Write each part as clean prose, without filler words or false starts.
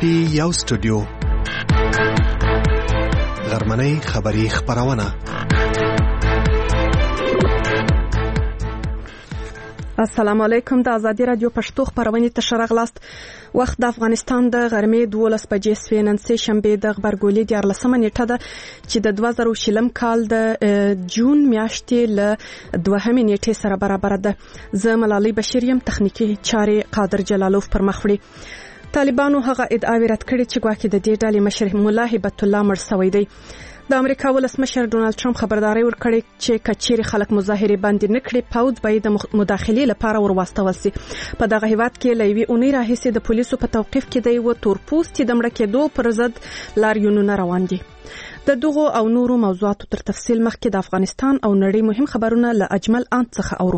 پی یو سټوډیو غرمنۍ خبری خبرونه. السلام علیکم. د آزادی رادیو پښتو خبرونه ته شرغلاست. وخت د افغانستان د غرمې 12 بجې سوینن سه شنبه د خبرګولې د 14 نیټه ده چې د 2020 کال د جون میاشتې له 2 نیټې سره برابر ده. زه ملالۍ بشیر یم، تخنیکی چارې قادر جلالوف پر مخ وړي. طالبانو هغه ادعاوې رد کړې چې ګواکې د دې ډلې مشر مولا هیبت الله مړ شوی دی. د امریکا ولسمشر ډونالد ټرمپ خبرداري ورکړې چې کچېرې خلک مظاهره باندې نکړي پاوځ به د مداخلې لپاره ورواستول شي. په دغه هیواد کې لوي اونۍ راهیسې د پولیسو په توقيف کې دی و تورپوستي د مړ کېدو پر ضد لاریونونه روان دي. د دغو او نورو موضوعاتو تر تفصیل مخکې د افغانستان او نړۍ مهم خبرونه له اجمل آن څخه اورو.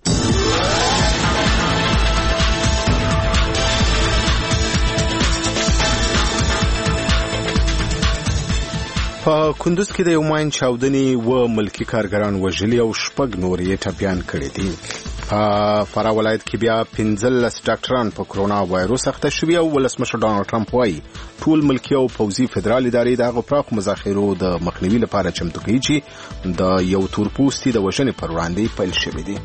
په کندوز کې د یو ماین چاودنې و ملکی کارګران وژلي او شپږ نور یې ټپيان کړي دي. په فرا ولایت کې بیا 15 ډاکټران په کرونا وایروس اخته شوي او ولسمشر ډونالد ټرمپ وايي ټول ملکی او پوځي فدرال ادارې د غوړاخ مذاکرو د مخنیوي لپاره چمتو کوي چې د یو تورپوستي د وژنې پر وړاندې پیل شوی دی.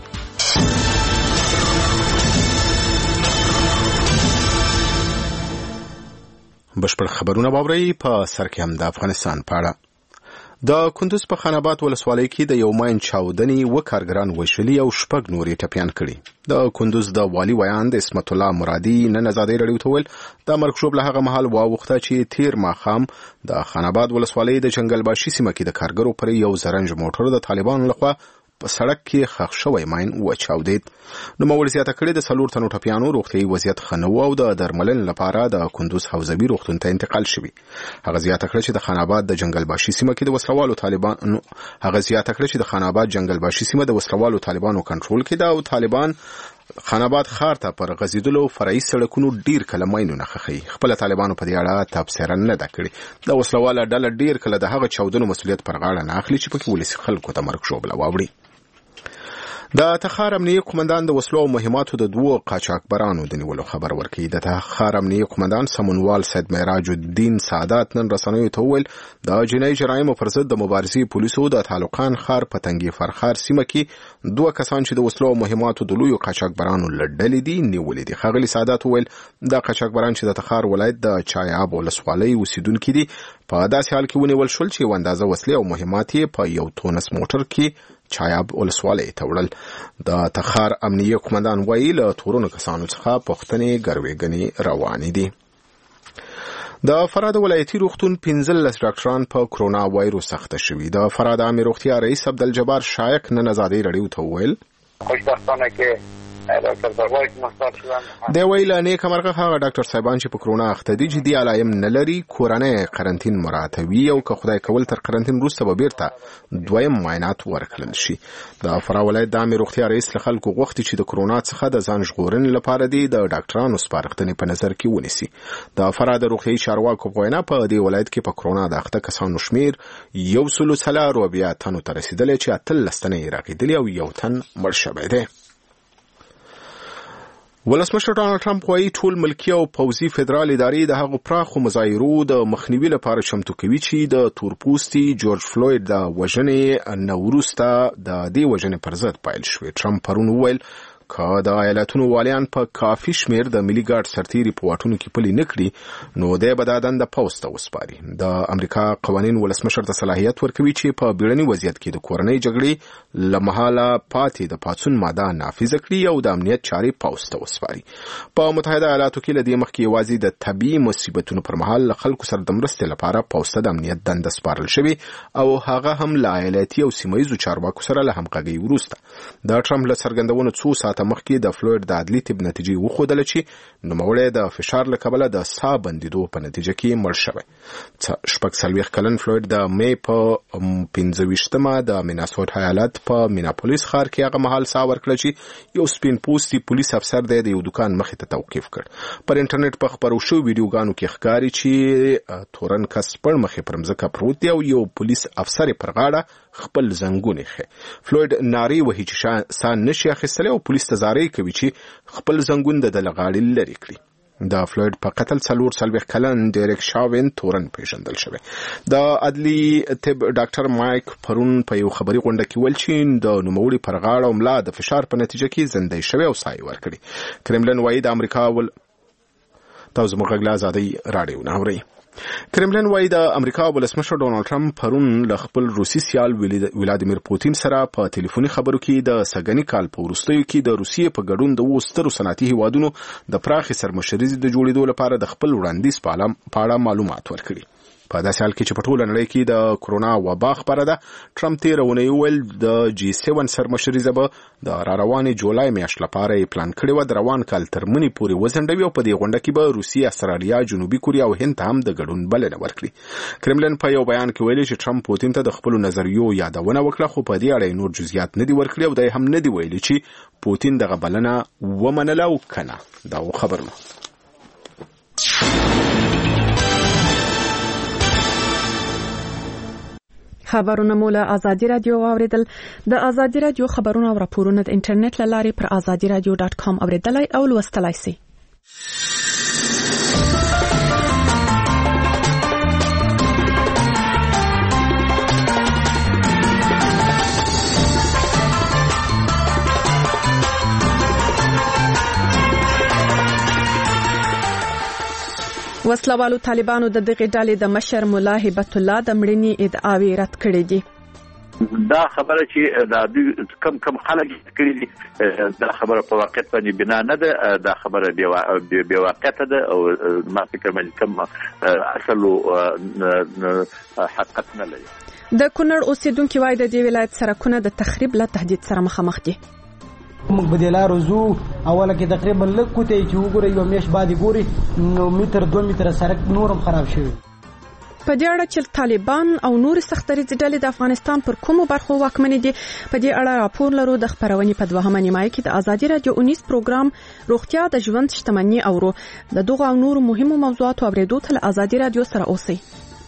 بشپړ خبرونه باوري په سر کې هم د افغانستان په اړه. د کندوز په خان آباد ولسوالۍ کې د یو ماین چاودنې و کارګران وژلي او شپږ نور یې ټپيان کړي. د کندوز د والی ویان د اسمت الله مرادي نن آزادۍ رادیو ته ویل د مرګ شوب له هغه مهال واوخته چې تیر ماخام د خان آباد ولسوالۍ د جنگل باشي سیمه کې د کارګرو پر یو زرنج موټر د طالبانو لخوا په سړک کې خښ شوی ماین و چاودید. نو مول زیاته کړي د سلور تنو ټپيانو روغتي وضعیت خنو او د درملن لپاره د کندوز حوزوي روغتون ته انتقال شوی. هغه زیاته کړي چې د خان آباد د جنگل باشي سیمه کې د وسلوالو طالبانو کنټرول کې دا او طالبان خان آباد خار ته پر غزیدلو فرعي سړکونو ډیر کله ماینونه خخي. خپل طالبانو په دې اړه تبصره نه ده کړې. د وسلواله ډله ډیر کله د هغه چاودنو مسولیت پر غاړه نه اخلي چې پکې ولسی خلکو ته مرګ شوبله واوړي. د تخار امنیه قومندان د وسلو او مهماتو د دوه قاچاقبرانو د نیولو خبر ورکړي. د تخار امنیه قومندان سمونوال سید معراج الدین سعادت نن رسنیو ته ویل د جنایي جرایمو پر ضد د مبارزې پولیسو د تعلقان خار پتنګي فرخار سیمه کې دوه کسان چې د وسلو او مهماتو د لوی قاچاقبرانو لړډلې دي نیولې دي. خغلی سعادت ویل د قاچاقبران چې د تخار ولایت د چایاب ولسوالۍ اوسیدونکو دي په داسې حال کې ونیول شول چې وندازه وسلې او مهمات په یو تونس موټر کې چایاب ولسوالۍ ته وړل. د تخار امنیه قومندان ویل له تورونو کسانو څخه پښتنې ګروېګنې روانې دي. د فراد ولایتي روغتون 15 ډاکټران په کرونا وایروس اخته شوي. د فراد عامه روغتیا رئیس عبدالجبار شایق نن آزادۍ رادیو ته ویل خوشبختانه که ډاکټر صاحب مستعد شوم. د ویل نه کومرغه هغه ډاکټر صاحبان چې په کرونا اخته دي جدي علایم نه لري کورنۍ قرنټین مراتبي او که خدای کول تر قرنټین وروسته به بیرته دویم معاینات ورکړل شي. د فرا ولایت د عامه روغتیا رئیس له خلکو غوښتي چې د کرونا څخه د ځان ژغورنې لپاره د ډاکټرانو سپارښتنې په نظر کې ونیسي. د فرا د روغتي چارواکو په وینا په دې ولایت کې په کرونا د اخته کسانو شمیر 140 تنو ته رسیدلی چې 13 تنه یې راغلي او یو تن مړ شوی دی. ولسمشر ډونالد ټرمپ وايي ټول ملکی او پوځي فدرال ادارې د هغو پراخو مظاهرو د مخنیوي لپاره چمتو کوي چې د تورپوستي جورج فلوید د وژنې نوروسته د دې وژنې پر ضد پایل شوی. ټرمپ پرون ویل که د ایالتونو والیان په کافي شمیر د ملي ګارد سرتیري په واټونو کې پلي نکړي نو د بدادن د پوسټ وسپاري. د امریکا قوانین ولسمشر ته صلاحیت ورکوي چې په بیړني وضعیت کې د کورنۍ جګړې لمحاله پاتې د پاتون ماده نافذ کړي او د امنیت چاري پوسټ وسپاري. په متحده ایالاتو کې لدې مخکې یوازې د طبي مصیبتونو پر مهال خلکو سره د مرستې لپاره پوسټ د امنیت دنده سپارل شوی او هغه هم له ایالتي او سیمایي چارواکو سره له همغږي وروسته. د ټرمپ له څرګندونو څو ساعت مخکې د فلوریډا د عدلي طب نتیجې وښودله چې نوموړی د فشار له کبله د ساه بندیدو په نتیجه کې مړ شوی. 46 کلن فلوریډ د مې په 15مه د میناسوټا ایالت په میناپولیس ښار کې هغه مهال ساه ورکړه چې یو سپین پوستي پولیس افسر د یو دکان مخې ته توقیف کړ. پر انټرنیټ په خبرو شو ویډیوګانو کې ښکاري چې تورن کس پر مخې پر مځکه پروت دی او یو پولیس افسر پر غاړه خپل زنګون یې. فلوریډ ناری وهي چې سان نشي اخیستلی او پولیس ته زارۍ کوي چې خپل زنګون د لغاړې لري کړي. د فلوید په قتل 40 کلن ډیریک شاوین تورن پیژندل شوی. د عدلی طب ډاکټر مایک پرون په یو خبري غونډه کې ویل چې د نوموړي پر غاړه ملا د فشار په نتیجه کې زندۍ شوی او سای ورکړي. کرملن وایي د امریکا تاسو موږ غلا ازادي راډیو ناوري. کرملن وایي د امریکا ولسمشر ډونالد ټرمپ پرون له خپل روسي سیال ولادیمیر پوتین سره په ټلیفوني خبرو کې د سګنی کال په وروستیو کې د روسیې په ګډون د وسترو صنعتي هیوادونو د پراخي سرمشرۍ د جوړېدو لپاره د خپل وړاندیز په اړه معلومات ورکړي. په داسې حال کې چې په ټوله نړۍ کې د کرونا وبا خپره ده، ټرمپ تېره اونۍ وویل د G7 سرمشري به د راروانې جولای میاشت لپاره یې پلان کړې وه د روان کال تر منې پورې وځنډوي او په دې غونډه کې به روسیې، استرالیا، جنوبي کوریا او هند ته هم د ګډون بلنه ورکړي. کرملن په یو بیان کې ویلي چې ټرمپ پوتین ته د خپلو نظریو یادونه وکړه، خو په دې اړه نور جزئیات نه دي ورکړي او دا هم نه دي ویلي چې پوتین دغه بلنه ومنله او کنه. دا خبرونه خبرونه مولا آزادی رادیو اوریدل. د آزادی رادیو خبرونه او راپورونه د انټرنیټ لارې پر azadiradio.com اوریدلای او لوستلای شئ. وسلوالو طالبانو د دغه ډلې د مشر مولا هبت الله د مړینې ادعاوې رد کړې دي. دا خبره چې دا کم خلک کړي دي، دا خبره په واقعیت باندې بنا نه ده، دا خبره بې واقعیت ده او ما فکر باندې کم اصل حقیقت نه لري. د کونړ اوسیدونکو وایي د دې ولایت سرکونه د تخریب له تهدید سره مخامخ دي. موږ په دې لارو زو اوله کې تقریبا لږ کوته چې وګورئ یو میش بعد ګوري نو متر 2 متر سرک نورم خراب شوی. په دې اړه چې طالبان او نور سختریز ډلې د افغانستان پر کومو برخو واکمنې دي، په دې اړه راپور لرو. د خبرونې په 2مه نیمایي کې د آزادي رادیو 19 پروګرام روغتیا د ژوند شتمنۍ اورو. د دغه او نور مهمو موضوعاتو اوریدو ته له آزادي رادیو سره اوسئ.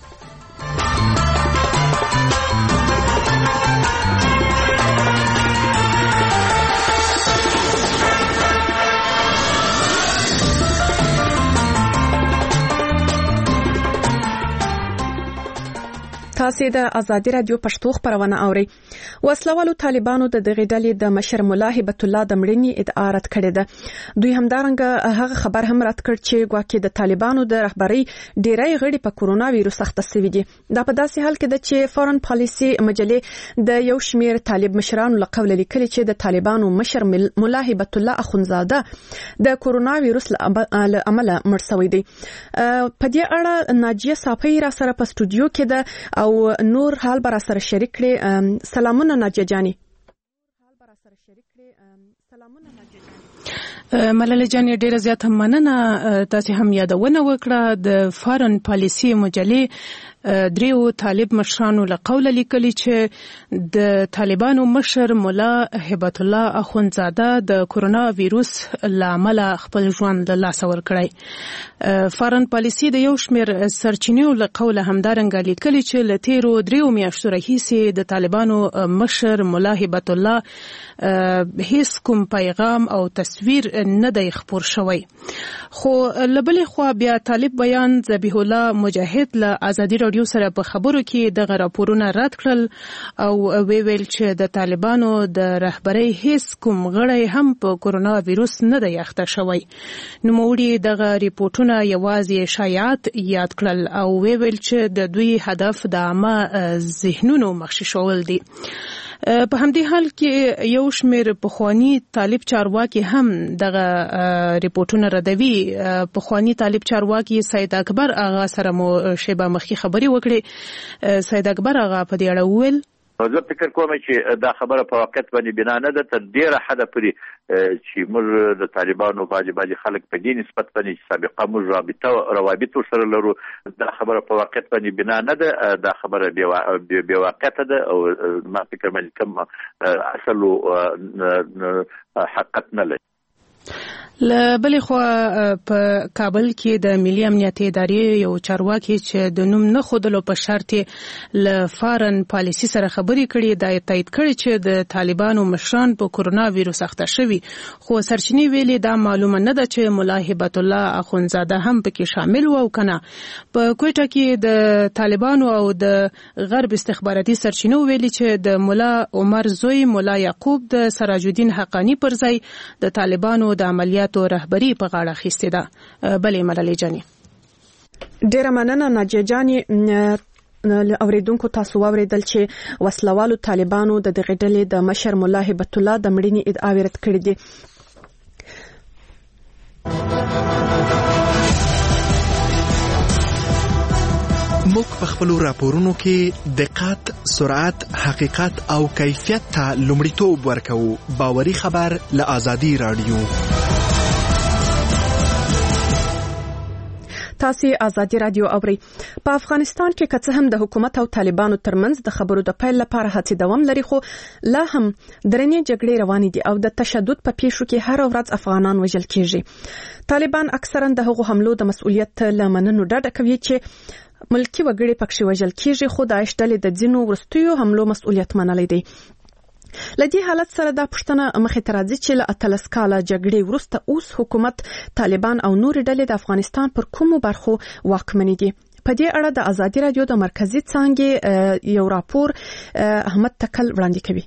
تاسو د آزادي رادیو پښتو خبرونه اورئ. وسلوالو طالبانو د دغه ډلې د مشر مولا هبت الله د مړینې ادعا رد کړې ده. دوی همدارنګه هغه خبر هم رد کړ چې ګواکې د طالبانو د رهبرۍ ډیری غړي په کرونا وایروس اخته شوي دي. دا په داسې حال کې ده چې فورن پالیسي مجلې د یو شمیر طالب مشرانو له قوله لیکلي چې د طالبانو مشر مولا هبت الله اخونزاده د کرونا وایروس له امله مړ شوی دی. په دې اړه ناجیه صافی را سره په استودیو کې ده او نور حال برا سره شریک کړي. سلامونه ناجیه جانی. ملل جان ډیره زیات مننه. تاسو هم یادونه وکړه د فارن پالیسي مجلې دریو طالب مشرانو له قوله لیکلي چې د طالبانو مشر مولا هبت الله اخونزاده د کرونا وایروس لامل خپل ژوند له لاسه ورکړی. فارن پالیسي د یو شمیر سرچینو له قوله همدارنګه لیکلي چې له تیرو 3 میاشتو راهیسې د طالبانو مشر مولا هبت الله هیڅ کوم پیغام او تصویر نه دی خپور شوی. خو لبلې خوا بیا طالب بیان ذبیح الله مجاهد له آزادي رادیو سره په خبرو کې دغه راپورونه رد کړل او ویل چې د طالبانو د رهبرۍ هیڅ کوم غړی هم په کرونا وایروس نه دی اخته شوی. نوموړي دغه ریپورتونه یوازې شایعات یاد کړل او ویل چې د دوی هدف د عامه ذهنونو مخششول دي. په همدې حال کې یو شمیر پخوانی طالب چارواکي هم دغه ریپورتونه ردوي. پخوانی طالب چارواکي سید اکبر آغا سره مو شیبه مخکې خبري وکړي. سید اکبر آغا په دې اړه وویل زه فکر کوم چې دا خبره په واقعیت باندې بنا نه ده، تر ډیره حده پورې چې موږ د طالبانو بعضې خلک په دې نسبت باندې چې سابقه موږ روابط ورسره لرو، دا خبره په واقعیت باندې بنا نه ده، دا خبره بې واقعیته ده او ما فکر باندې کوم اصل حقیقت نه لري. لبلې خو په کابل کې د ملي امنیت ادارې یو چارواکي چې د نوم نه خودلو په شرط ل فارن پالیسي سره خبرې کړي دا تایید کړي چې د طالبانو مشران په کورونا وایروس اخته شوي خو سرچینې ویلي دا معلومه نه ده چې مولا هبت الله اخونزاده هم پکې شامل و او کنه په کوټه کې د طالبانو او د غرب استخباراتي سرچینو ویلي چې د مولا عمر زوی مولا یعقوب د سراج الدین حقانی پر ځای د طالبانو د عملیات او رهبری په غاړه اخیستې ده. بلې ملالۍ جاني ډیره مننه ناجیه جاني. اوریدونکو تاسو واوریدل چې وسلوالو طالبانو د دغه ډلې د مشر مولا هبت الله د مړینې ادعا رد کړې دي. موږ په خپل راپورونو کې دقت، سرعت، حقیقت او کیفیت ته لومړیتوب ورکوو. باوري خبر له آزادي رادیو. تاسو آزادي رادیو اورئ. په افغانستان کې که څه هم د حکومت او طالبانو ترمنځ د خبرو د پیل لپاره هڅې دوام لري خو لا هم درنې جګړې روانې دي او د تشدد په پیښو کې هر ورځ افغانان وژل کیږي. طالبان اکثرا د هغو حملو د مسؤلیت له مننو ډډه کوي چې ملکی وګړي پکښې وژل کیږي خو داعش ډلې د ځینو وروستیو حملو مسؤلیت منلی دی. لدې حالت سره دا پښتنه مخې ته راځي چې له 13 کاله جګړې وروسته اوس حکومت طالبان او نور ډلې د افغانستان پر کومو برخو واکمنې دي. په دې اړه د آزادي رادیو د مرکزی څانګې یو راپور احمد تکل وړاندې کوي.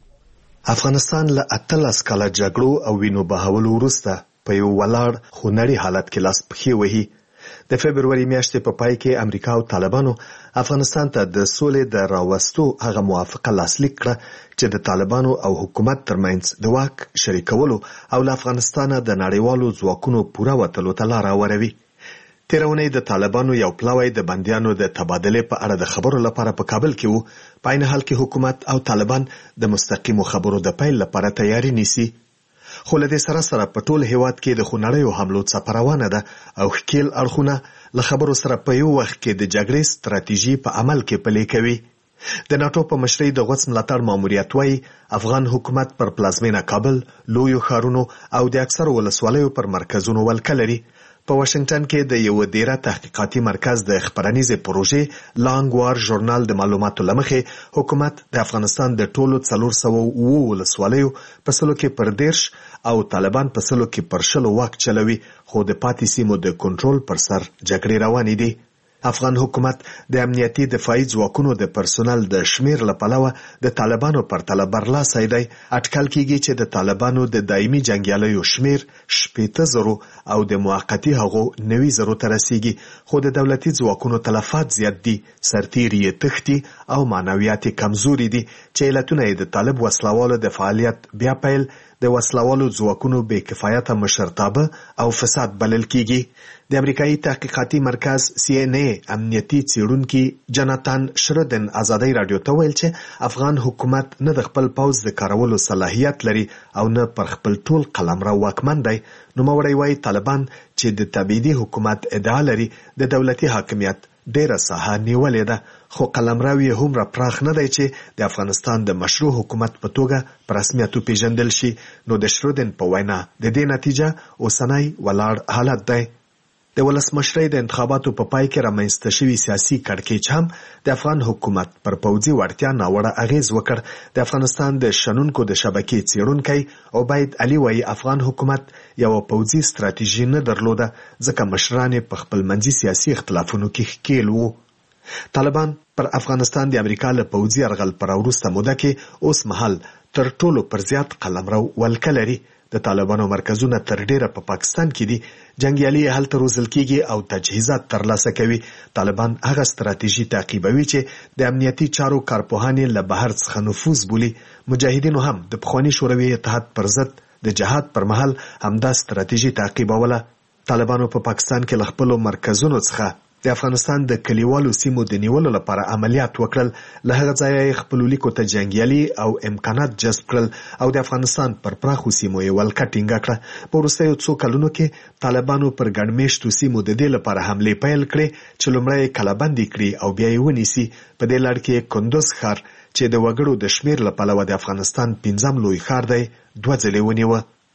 افغانستان له 13 کاله جګړو او وینو بهولو وروسته په یو ولاړ خونړي حالت کې لاس پښې وهي. د فبرवरी میاشتې په پای کې امریکا او طالبانو افغانستان ته د سولې د راوستو هغه موافقه لاسلیک کړه چې د طالبانو او حکومت ترمنځ د واک شریکولو او له افغانستانه د نړیوالو ځواکونو پوره وتلو ته لار هواروي. تیرونی د طالبانو یو پلاوی د بندیانو د تبادله په اړه د خبرو لپاره په کابل کې وو. په عین حال کې حکومت او طالبان د مستقیمو خبرو د پیل لپاره تیاری نیسي. خو له دې سره په ټول هیواد کې د خونړیو حملو څخه روانه ده او ښکیل اړخونه له خبرو سره په یو وخت کې د جګړې ستراتیژي په عمل کې پلي کوي. د ناتو په مشرۍ د غوڅ ملاتړ ماموریت وايي افغان حکومت پر پلازمینه کابل، لویو ښارونو او د اکثرو ولسوالیو پر مرکزونو ولکه لري. په واشنگټن کې د یو ډیره تحقیقاتي مرکز د خبرنیزې پروژې لانګ وار ژورنال د معلوماتو لمخې حکومت د افغانستان د ټولو 409 ولسوالیو په سلو کې پر 10 او طالبان په سلو کې پر 10 واک چلوي خو د پاتې سیمو د کنټرول پر سر جګړې روانې دي. افغان حکومت د امنیتي دفاعي ځواکونو د پرسونل د شمیر له پلوه د طالبانو پرتله برلاسي دی. اټکل کیږي چې د طالبانو د دایمي جنگیالیو شمیر 80,000 او د موقتی هغو 90,000 ته رسیږي خو د دولتي ځواکونو تلفات زیات دي، سرتیري تختی او معنویات کمزوري دي چې علتونه د طالب وسلوالو د فعالیت بیا پیل د وسلوالو ځواکونو بې کفایته مشرتابه او فساد بلل کیږي. د امریکایي تحقیقاتي مرکز CNA امنیتي څېړونکي جناتان شردن آزادي رادیو ته ویل چې افغان حکومت نه د خپل پوځ د کارولو صلاحیت لري او نه پر خپل ټول قلمرو واکمن دی. نوموړی وايي طالبان چې د تبعیدي حکومت ادعا لري د دولتي حاکمیت ډیره ساحه نیولې ده خو قلمرو یې هم را پراخ نه دی چې د افغانستان د مشروع حکومت په توګه په رسمیت وپیژندل شي. نو د شردن په وینا د دې نتیجه اوسنی ولاړ حالت دی. د ولسمشرۍ د انتخاباتو په پای کې رامنځته شوي سیاسي کړکېچ هم د افغان حکومت پر پوځي وړتیا ناوړه اغیز وکړ. د افغانستان د شنونکو د شبکې څېړونکی عبید علي وايي افغان حکومت یو پوځي ستراتیژي نه درلوده ځکه مشران په خپل منځي سیاسي اختلافونو کې ښکیل وو. طالبان پر افغانستان د امریکا له پوځي یرغل پر وروسته موده کې اوس مهال تر ټولو پر زیات قلمرو ولکه لري. د طالبانو مرکزونه تر ډیره په پاکستان کې دي. جنگیالي هلته روزل کیږي او تجهیزات ترلاسه کوي. طالبان هغه ستراتیژي تعقیبوي چې د امنیتي چارو کارپوهانې له بهر څخه نفوذ بولي. مجاهدینو هم د پخواني شوروي اتحاد پر ضد د جهاد پر مهال همدا ستراتیژي تعقیبوله. طالبانو په پاکستان کې له خپلو مرکزونو څخه د افغانستان د کلیوالو سیمو د نیولو لپاره عملیات وکړل. له هغه ځایه خپل لیکو ته جنگیالي او امکانات جذب کړل او د افغانستان پر پراخو سیمو یې ولکه ټینګه کړه. په وروستیو څو کلونو کې طالبانو پر ګڼمېشتو سیمو د دې لپاره حملې پیل کړې چې لومړی کلابندي کړي او بیا یې ونیسي. په دې لړ کې کندوز ښار چې د وګړو د شمیر له پلوه د افغانستان 5م لوی ښار دی 2 ځلې ونیوه.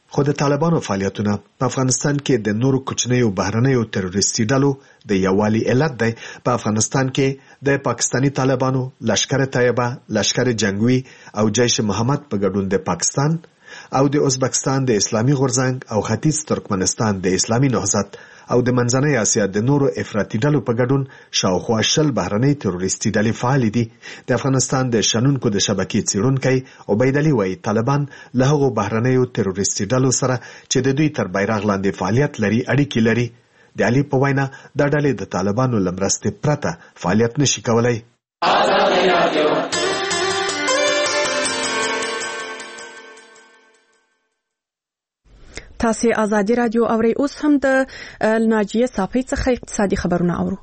خو د طالبانو فعالیتونه په افغانستان کې د نورو کوچنیو بهرنیو تروریستي ډلو د یووالي علت دی. په افغانستان کې د پاکستانی طالبانو، لشکر طیبه، لشکر جنگوي او جیش محمد په ګډون د پاکستان او د ازبکستان د اسلامي غورځنګ او ختیځ ترکمنستان د اسلامي نهضت او د منځنۍ اسیا د نورو افراطي ډلو په ګډون شاوخوا 10 بهرنۍ تروریستي ډلې فعال دي. د افغانستان د شنونکو د شبکې څیړونکی عبید علي وايي طالبان له هغو بهرنیو تروریستي ډلو سره چې د دوی تر بیرغ لاندې فعالیت لري اړیکې لري. د علي په وینا دا ډلې د طالبانو له مرستې پرته فعالیت نشي کولای. تاسو آزادی رادیو اورئ. اوس هم د ناجیه صافی څخه اقتصادي خبرونه اورو.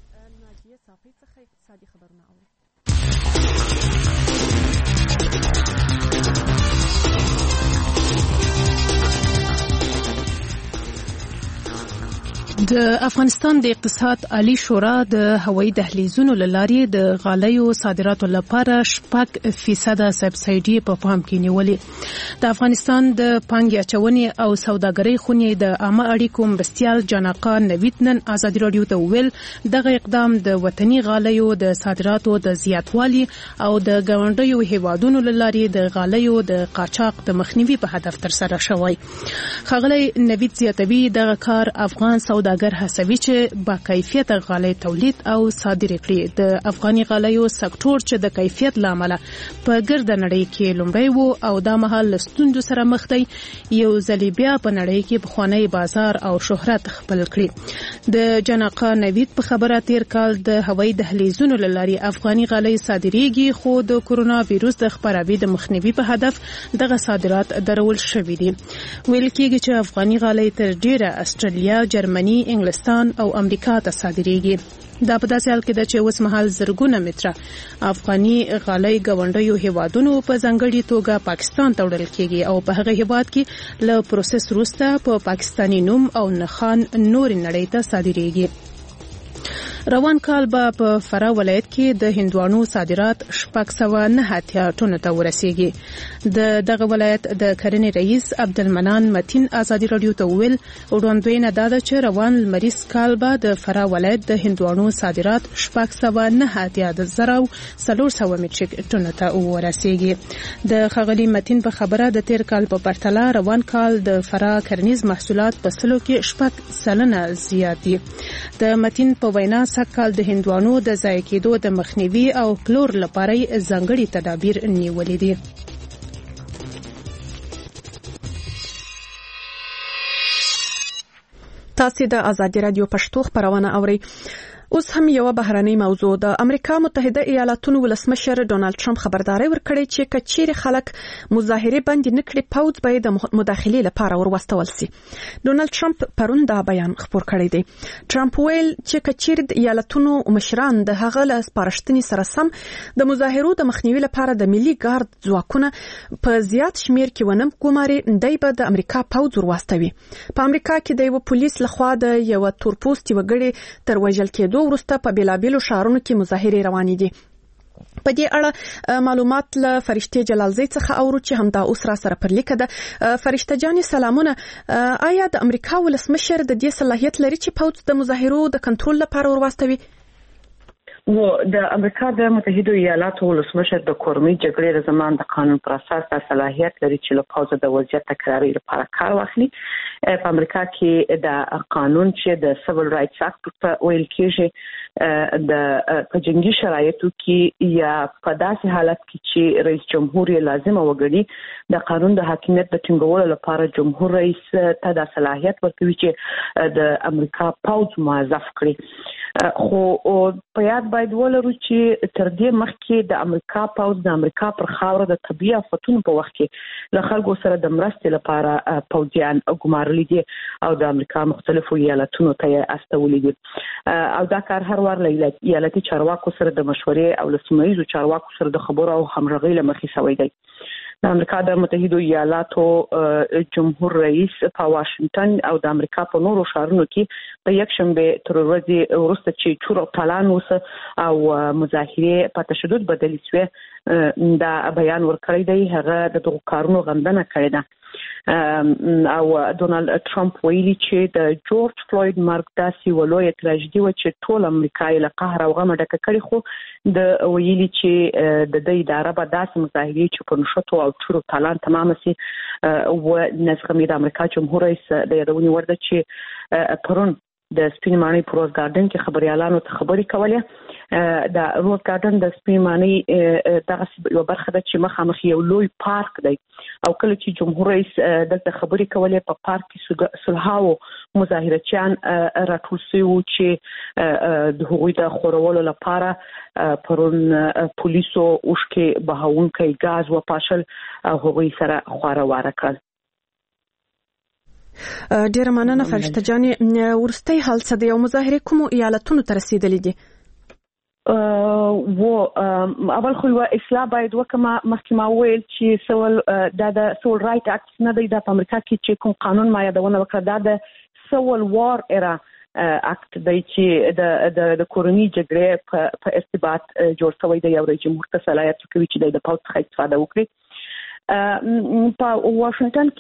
د افغانستان د اقتصاد عالی شورا د هوایي دهلیزونو لارې د غالیو صادراتو لپاره 8% سبسایډي په پام کې نیولې. د افغانستان د پانګې اچونې او سوداګرۍ خونې د عامه اړیکو مرستیال جاناقا نوید نن آزادي رادیو ته وویل دغه اقدام د وطني غالیو د صادراتو د زیاتوالي او د ګاونډیو هیوادونو لارې د غالیو د قاچاق د مخنیوي په هدف ترسره شوی. ښاغلی نوید زیاتوي دغه کار افغان سوداګر هڅوي چې با کیفیت غالۍ تولید او صادر کړي. د افغاني غالیو سکتور چې د کیفیت لامل په ګرد نړۍ کې لومړی وو او دا مهال ستوندو سره مخ دی یو ځلې بیا په نړۍ کې بخوانی بازار او شهرت خپل کړي. د جاناقا نوید په خبره تیر کال د هوایي دهلیزونو لارې افغاني غالۍ صادریږي خو د کورونا وایروس د خپراوي د مخنیوي په هدف دغه صادرات درول شوي دي. ویل کېږي چې افغاني غالۍ تر ډیره استرالیا، جرمني، انګلستان او امریکا ته صادریږي. دا په داسې حال کې ده چې اوس مهال زرګونه متره افغاني غالۍ ګاونډیو هیوادونو په ځانګړي توګه پاکستان ته وړل کېږي او په هغه هیواد کې له پروسس وروسته په پاکستاني نوم او نښان نورې نړۍ ته صادریږي. روان کال به په فراه ولایت کې د هندوانو صادرات 609 ټنو ته ورسیږي. دغه ولایت د کرنې رئیس عبدالمنان متین آزادي رادیو ته وویل وړاندوینه دا ده چې روان لمریز کال به د فراه ولایت د هندوانو صادرات 609,400 میټریک ټنو ته ورسیږي. د ښاغلي متین په خبره د تیر کال په پرتله روان کال د فراه کرنیز محصولات په سلو کې 6% زیات دي. د متین په وینا سږکال د هندوانو د ضایع کېدو د مخنیوي او پلور لپاره ځانګړي تدابیر نیولې دي. تاسو د آزادي رادیو پښتو خبرونه اورئ. اوس هم یو بهرنۍ موضوع. د امریکا متحده ایالاتونو ولسمشر ډونالد ټرمپ خبرداري ورکړې چې کچېر خلک مظاهره بند نه کړي پوز به د مداخلې لپاره ورواستول سي. ډونالد ټرمپ پرون دا بیان خبر کړی دی. ټرمپ ویل چې کچېر د ایالاتونو مشران د هغه له سپارښتنې سره سم د مظاهرو د مخنیوي لپاره د ملي ګارد ځواکونه په زیات شمیر کې ونم ګماري دی به د امریکا پوز ورواستوي. په امریکا کې د یو پولیس لخوا د یو تورپوستي وګړي تر وژل کېدو وروسته په بیلابیلو ښارونو کې مظاهرې روانې دي. په دې اړه معلومات له فرشته جلالزی څخه اورو چې همدا اوس را سره پر لیکه ده. فرشته جاني سلامونه. آیا د امریکا ولسمشر د دې صلاحیت لري چې پوز د مظاهرو د کنټرول لپاره ورواستوي؟ و د امریکا د متحده ایالاتو ولسمشر د کورنۍ جګړې د زمان د قانون پر اساس د صلاحیت لري چې له پوز د وضعیت تکراري لپاره کار واخلي. په امریکا کې د قانون چې د سیویل رائټس اکټ په ویل کېږي د جنگي شرایطو کې یا په داسې حالت کې چې رئیس جمهور یې لازمه وګڼي د قانون د حاکمیت د ټینګولو لپاره جمهور رئیس ته د صلاحیت ورکوي چې د امریکا پوز موظف کړي. خو په یاد باید ولرو چې تر دې مخکې د امریکا پوز د امریکا پر خاوره د طبيعي آفتونو په وخت کې له خلکو سره د مرستې لپاره پوځیان ګمارلي دي او د امریکا مختلفو ایالتونو ته استولي دي او دا کار هر وار له ایالتي چارواکو سره د مشورې او له سیمه‌ییزو چارواکو سره د خبرو او همغږۍ له مخې شوی دی. د امریکا د متحده ایالاتو جمهور رئیس په واشنگټن او د امریکا په نورو ښارونو کې په یکشنبه تر ورځې وروسته چې چور پلان وسه او مظاهره په تشدد بدل شوه دا بیان ورکړی دی. هغه د دغه کارونو غندنه کړې ده. او ډونالد ټرمپ ویلي چې د جورج فلوید مرګ داسې ولوي تراژیدي و چې ټول امریکا له قهر او غم ډکه کړي، خو د ویلي چې د اداره به داسې مظاهرې چې په نشټو او چورو تالان تمام سي او نظامي د امریکا جمهور رئیس د یادونې ورده چې پرون د سپین مانی په روز ګارډن کې خبريالانو ته خبرې کولې. د روز ګارډن د سپین مانی دغه یو برخه ده چې مخامخ یو لوی پارک دی او کله چې جمهور رئیس دغه خبرې کولې په پارک کې صلحاو مظاهرچیان راټول شوي چې د هغوی د خورولو لپاره پرون پولیسو اوشکې بهاونکي غاز و پاشل هغوی سره خواره کړل. ډیره مننه فرشته جانې. ورستۍ حال څه دی او مظاهرې کومو ایالتونو ته رسیدلې دي؟ اول خو یو اصلاح باید وکړه. مخکې ما ویل چې سول د سول رائټ اکټ نه دی د امریکا کې چې کوم قانون ما یادونه وکړه دا د سول وار ایرا اکټ دی چې د کورنۍ جګړې په ارتباط جوړ شوی دی. یو رئیس جمهور ته صلاحیت کوي چې د پاوڅ څخه استفاده وکړي. په واشنگټن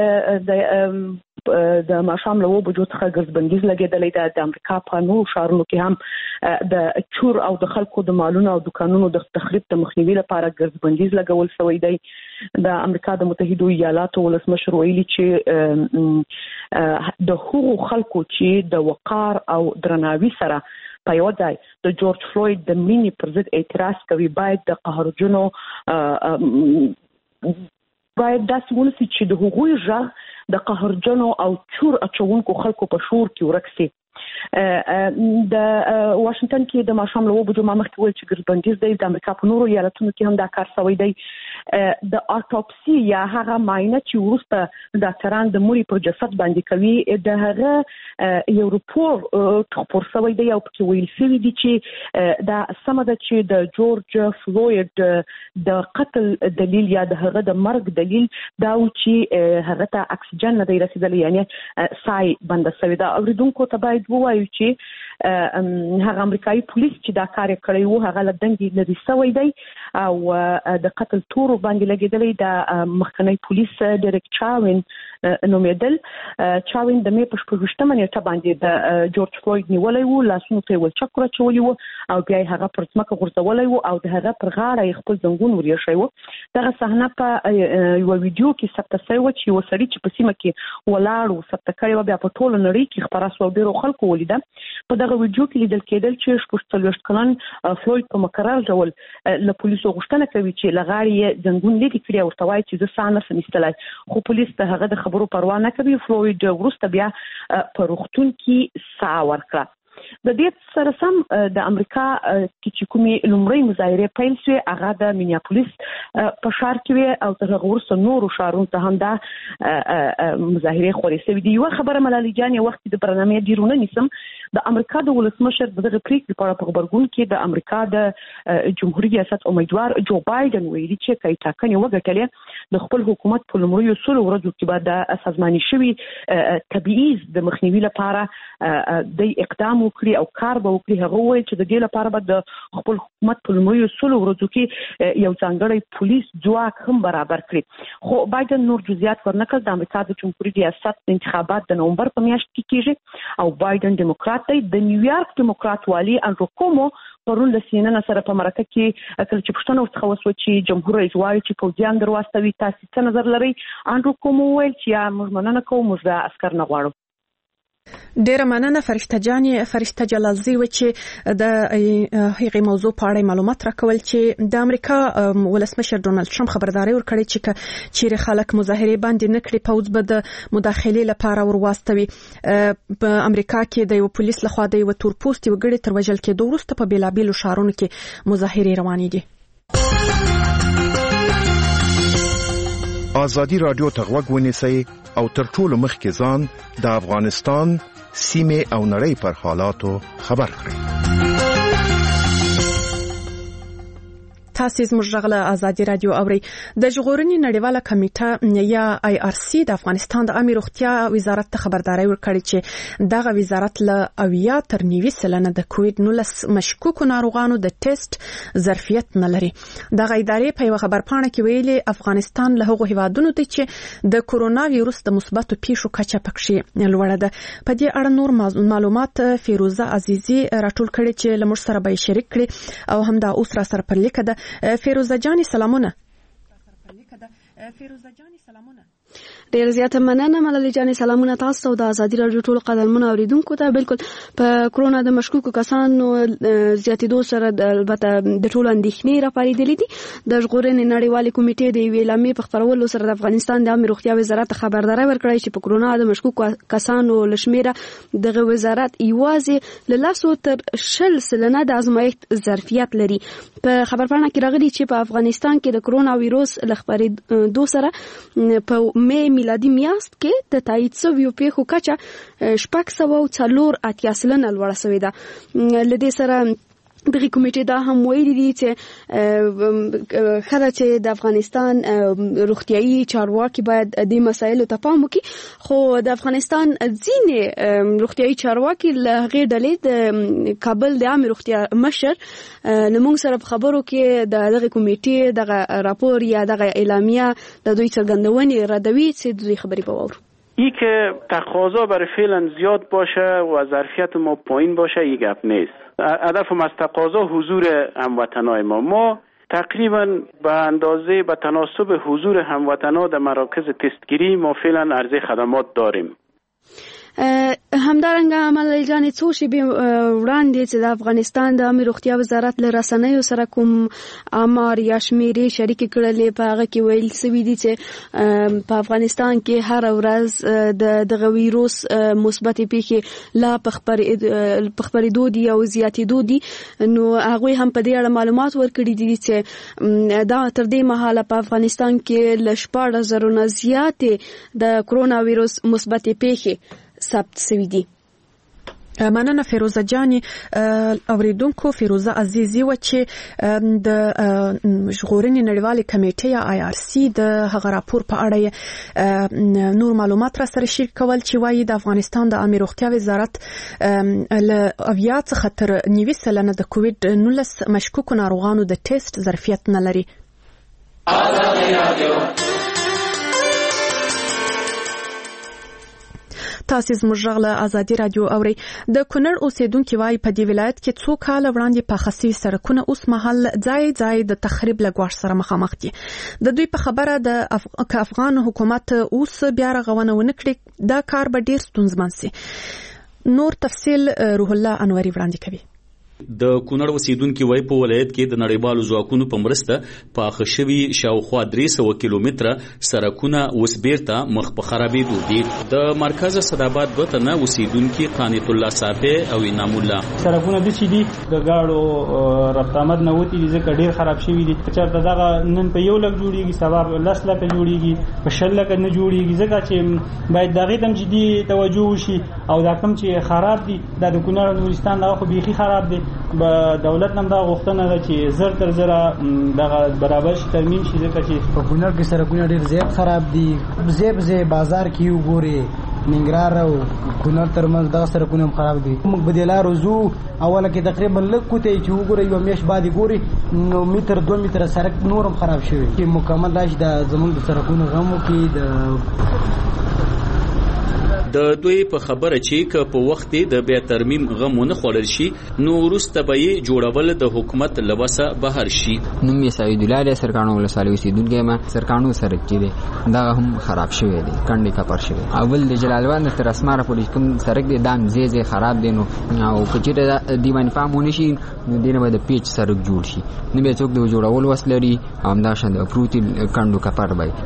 کې د ماشام له وبجو څخه ګرځبندیز لګیدلې د امریکا په نورو ښارونو کې هم د چور او د خلکو د مالونو او دکانونو د تخریب ته مخنیوي لپاره ګرځبندیز لګول شوی دی. د امریکا د متحده ایالاتو ولسمشر ویلي چې د هغو خلکو چې د وقار او درناوي سره په یو ځای د جورج فلوید د مینې پر ضد اعتراض کوي باید د قهرجنو باید داسې ونسي چې د هغوی ژغ د قهرجنو او چور اچونکو خلکو په شور کې ورک سي. د واشنگټن کې د ماشام له وبجو ما مخکې ویل چې ګرځبندیز دی. د امریکا په نورو ایالتونو کې هم دا کار شوی دی. د اټوپسي یا هغه معاینه چې وروسته ډاکټران د مړي پر جسد باندې کوي د هغه یو رپورټ خپور شوی دی او په ویل شوی دی چې دا سم ده چې د جورج فلوید د قتل دلیل یا د هغه د مرګ دلیل دا و چې هغه ته اکسیجن نه دی رسیدلی، یعنی سای بند شوی دا. اوریدونکو ته باید ووایو چې هغه امریکایي پولیس چې دا کار کړی وو هغه لدنګي لري سوی دی او د قتل تورو باندې لګیدلې د مخکنی پولیس ډایرکټ چاوین نومېدل. چاوین د مې په 28 نیټه باندې د جورج فلوید نیولې وو، لاسونو ته ولچک راچولې وو او بیا هغه پر ځمکه غورځولې وو او د هغه پر غاړه خپل زنګون ورېښی وو. دغه صحنه په یو ویډیو کې ثبت شوی و چې وسړي چې په سیمه کې ولاړ و ثبت کړی و، بیا په ټوله نړۍ کې خبره شو، ډیرو خلکو ولیده. په دغه ویډیو کې لیدل کېدل چې 40 کلن فلوید په مقرر ډول له پولیسو غوښتنه کوي چې لغاړي زنګون لیدي کړی او ورته وایي چې زه سانه سمستلای، خو پولیس ته هغه د خبرو پروا نه کوي. فلوید وروسته بیا په روغتون کې ساه ورکړه. د دې سره سم د امریکا چې کومې لومړی مظاهرې پیل شوې هغه د مینیاپولیس په ښار کې وي او تر هغه وروسته نورو ښارونو ته هم دا مظاهرې خورې شوې دي. یوه خبره ملالۍ جان یو وخت د برنامې ډیرونه نیسم، د امریکا د ولسمشر دغه پریکړې په خبرګون کې د امریکا د جمهوریت ریاست امیدوار جو بایدن ویلي چې کای ټاکنې وګټلې د خپل حکومت په لومړیو 100 ورځو کې به د سازماني شوي تبعیض د مخنیوي لپاره د اقدام وکړي او کار به وکړي. هغه وایي چې د دې لپاره به د خپل حکومت په لومړیو 100 ورځو کې یو ځانګړی پولیس ځواک هم برابر کړي. خو بایدن نور جزئیات ورنکړل. د امریکا د جمهوریت ریاست انتخابات د نومبر په میاشت کې کیږي او بایدن دیموکرات دی. د نیویارک دیموکرات والی انډرو کومو پرون د CNN سره په مرکه کې کله چې پښتنه ورڅخه وسو چې جمهور رئیس وايي چې پوځیان درواستوي، تاسو څه نظر لرئ؟ انډرو کومو ویل چې یا موږ مننه کوو، موږ د عسكر نه غواړو. ډیره مننه فرشته جانې. فرشته جلالزی و چې د هغې موضوع په اړه معلومات راکول چې د امریکا ولسمشر ډونالد ټرمپ خبرداري ورکړې چې چیرې خلک مظاهرې باندې نه کړي پوځ به د مداخلې لپاره ورواستوي. په امریکا کې د یو پولیس لخوا د یو تورپوستي وګړي تر وژل کېدو وروسته په بیلابیلو ښارونو کې مظاهرې روانې دي. ازادي رادیو ته غوږ ونیسئ او تر ټولو مخکې ځان د افغانستان سیمې او نړۍ پر حالاتو خبر کړئ. تاسو زموږ غږ له آزادي رادیو اوري. د ژغورنې نړیواله کمیټه یا IRC د افغانستان د عامه روغتیا وزارت ته خبرداري ورکړې چې دغه وزارت له 80 تر 90% د کووډ-19 مشکوکو ناروغانو د ټیسټ ظرفیت نه لري. دغه ادارې په یو خبرپاڼه کې ویلي افغانستان له هغو هیوادونو دی چې د کورونا وایروس د مثبتو پیښو کچه پکې لوړه ده. په دې اړه نور معلومات فیروزه عزیزی راټول کړي چې له موږ سره به شریک کړي او هم دا اوس را سره پر لیکه ده. فیروزه جانی سلامونه. ډیر زیات مننه ملالۍ جانې. سلامونه تاسو د ازادي رادیو ټول قدرمنو اوریدونکو ته. بالکل په کرونا د مشکوکو کسانو زیاتېدو سره البته د ټول اندېښنې راپارېدلې دي. د ژغورنې نړیوالې کمیټې د یوې اعلامیې په خپرولو سره د افغانستان د عامه روغتیا وزارت خبرداری ورکړی چې په کرونا د مشکوکو کسانو له شمیره دغه وزارت یوازې له 10 تر 20 سلنه د ازمایښت ظرفیت لري. په خبرپاڼه کې راغلي چې په افغانستان کې د کرونا وایروس له خپرېدو سره په مې میلادي میاشت کې د تایید شویو پیښو کچه 684 سلنه لوړه شوې ده. لدې سره دغه کمیټې دا هم ویلي دي چې خدای چې د افغانستان روغتيایي چارواکي باید د مسایلو ته پام وکړي. خو د افغانستان ځینې روغتيایي چارواکي له هغې ډلې د کابل د عامه روغتیا مشر نمونږ سره په خبرو کې دغه کمیټې دغه راپور یا دغه اعلامیه د دوی څرګندونې ردوي چې دوی خبري باور ای که تقاضا برای فعلا زیاد باشه و ظرفیت ما پایین باشه ای گپ نیست. هدفم از تقاضا حضور هموطنای ما تقریبا به اندازه به تناسب حضور هموطنا در مراکز تستگیری ما فعلا عرضه خدمات داریم. همدارنګه ملالۍ جانې څو شېبې وړاندې چې د افغانستان د عامه روغتیا وزارت له رسنیو سره کوم آمار یا شمیرې شریکې کړلې په هغه کې ویل شوي دي چې په افغانستان کې هر ورځ د دغه ویروس مثبتې پیښې لا په خپرېدو دي او زیاتېدو دي. نو هغوی هم په دې اړه معلومات ورکړي دي چې دا تر دې مهاله په افغانستان کې له 14,000 نه زیاتې د کرونا ویروس مثبتې پیښې ثبت شوي دي. مننه فیروزه جانی. اوریدونکو فیروزه عزیزی و چې د ژغورنې نړیوالې کمیټې یا IRC د هغه راپور په اړه نور معلومات را سره شریک کول چې وایي د افغانستان د عامه روغتیا وزارت له 80 څخه تر 90% د کووډ-19 مشکوکو ناروغانو د ټیسټ ظرفیت نه لري. تاسو زموږ غږ له آزادي رادیو اوري. د کونړ اوسیدونکو وايي په دې ولایت کې څو کال وړاندې په خاصي سرکونه اوس مهال ځای د تخریب لګوښ سره مخامخ دي. د دوی په خبره د افغان حکومت اوس بیا رغونه ونکړي دا کار به ډیر ستونزمن شي. نور تفصیل روح الله انوري وړاندې کوي. د کونړ اوسیدونکو وای په ولایت کې د نړیوالو ځواکونو په مرسته په خښوي شاوخوا 300 کیلومتره سرکونه اوس بیرته مخ په خرابېدو دي. د مرکز صداباد وطن اوسیدونکو قانت الله صافي او انعام الله سرکونه د چي دي د گاډو ربط آمد نه وتی دي ځکه ډیر خراب شوی دي. چېرته دغه نن په 1 لک جوړیږي سبب 10 لک جوړیږي په 10 لک نه جوړیږي ځکه چې باید دغه تم جدي توجه وشي او دا کوم چې خراب دي د کونړ نورستان دا خو بيخي خراب دي. دولت نم دا غوښتنه ده چې زر تر زر دغه برابر شي ترمیم شي ځکه چې په کونړ کې سرکونه ډیر زیات خراب دي. زیب بازار کې وګوري ننګرهار او کونړ ترمنځ دا سرکونه خراب دي. موږ بدلارو زو اوله کې تقریبا لکوته چې وګوري یو میش باندې ګوري نو میټر 2 میټر سرک نورم خراب شوی چې مکمل راشي د زمونږ سرکونه غمو کې د دوی په خبره چې په وخت د بیا ترمیم غمونه خوړل شي نو ورسته به جوړول د حکومت لوسه بهر شي. نو می سعید الله سرکانو ولسالي اوسیدونکو ما سرکانو سره کې دا هم خراب شوی دی کندې کا پر شوی. اول د جلال آباد تر اسماره پولیس کوم سرک د دام زی خراب دي نو او کچې د دیوان فامونه شي نو دینه به د پیچ سرک جوړ شي نو به څوک د جوړول وسلري همدا شند پروتي کندو کا پر بای.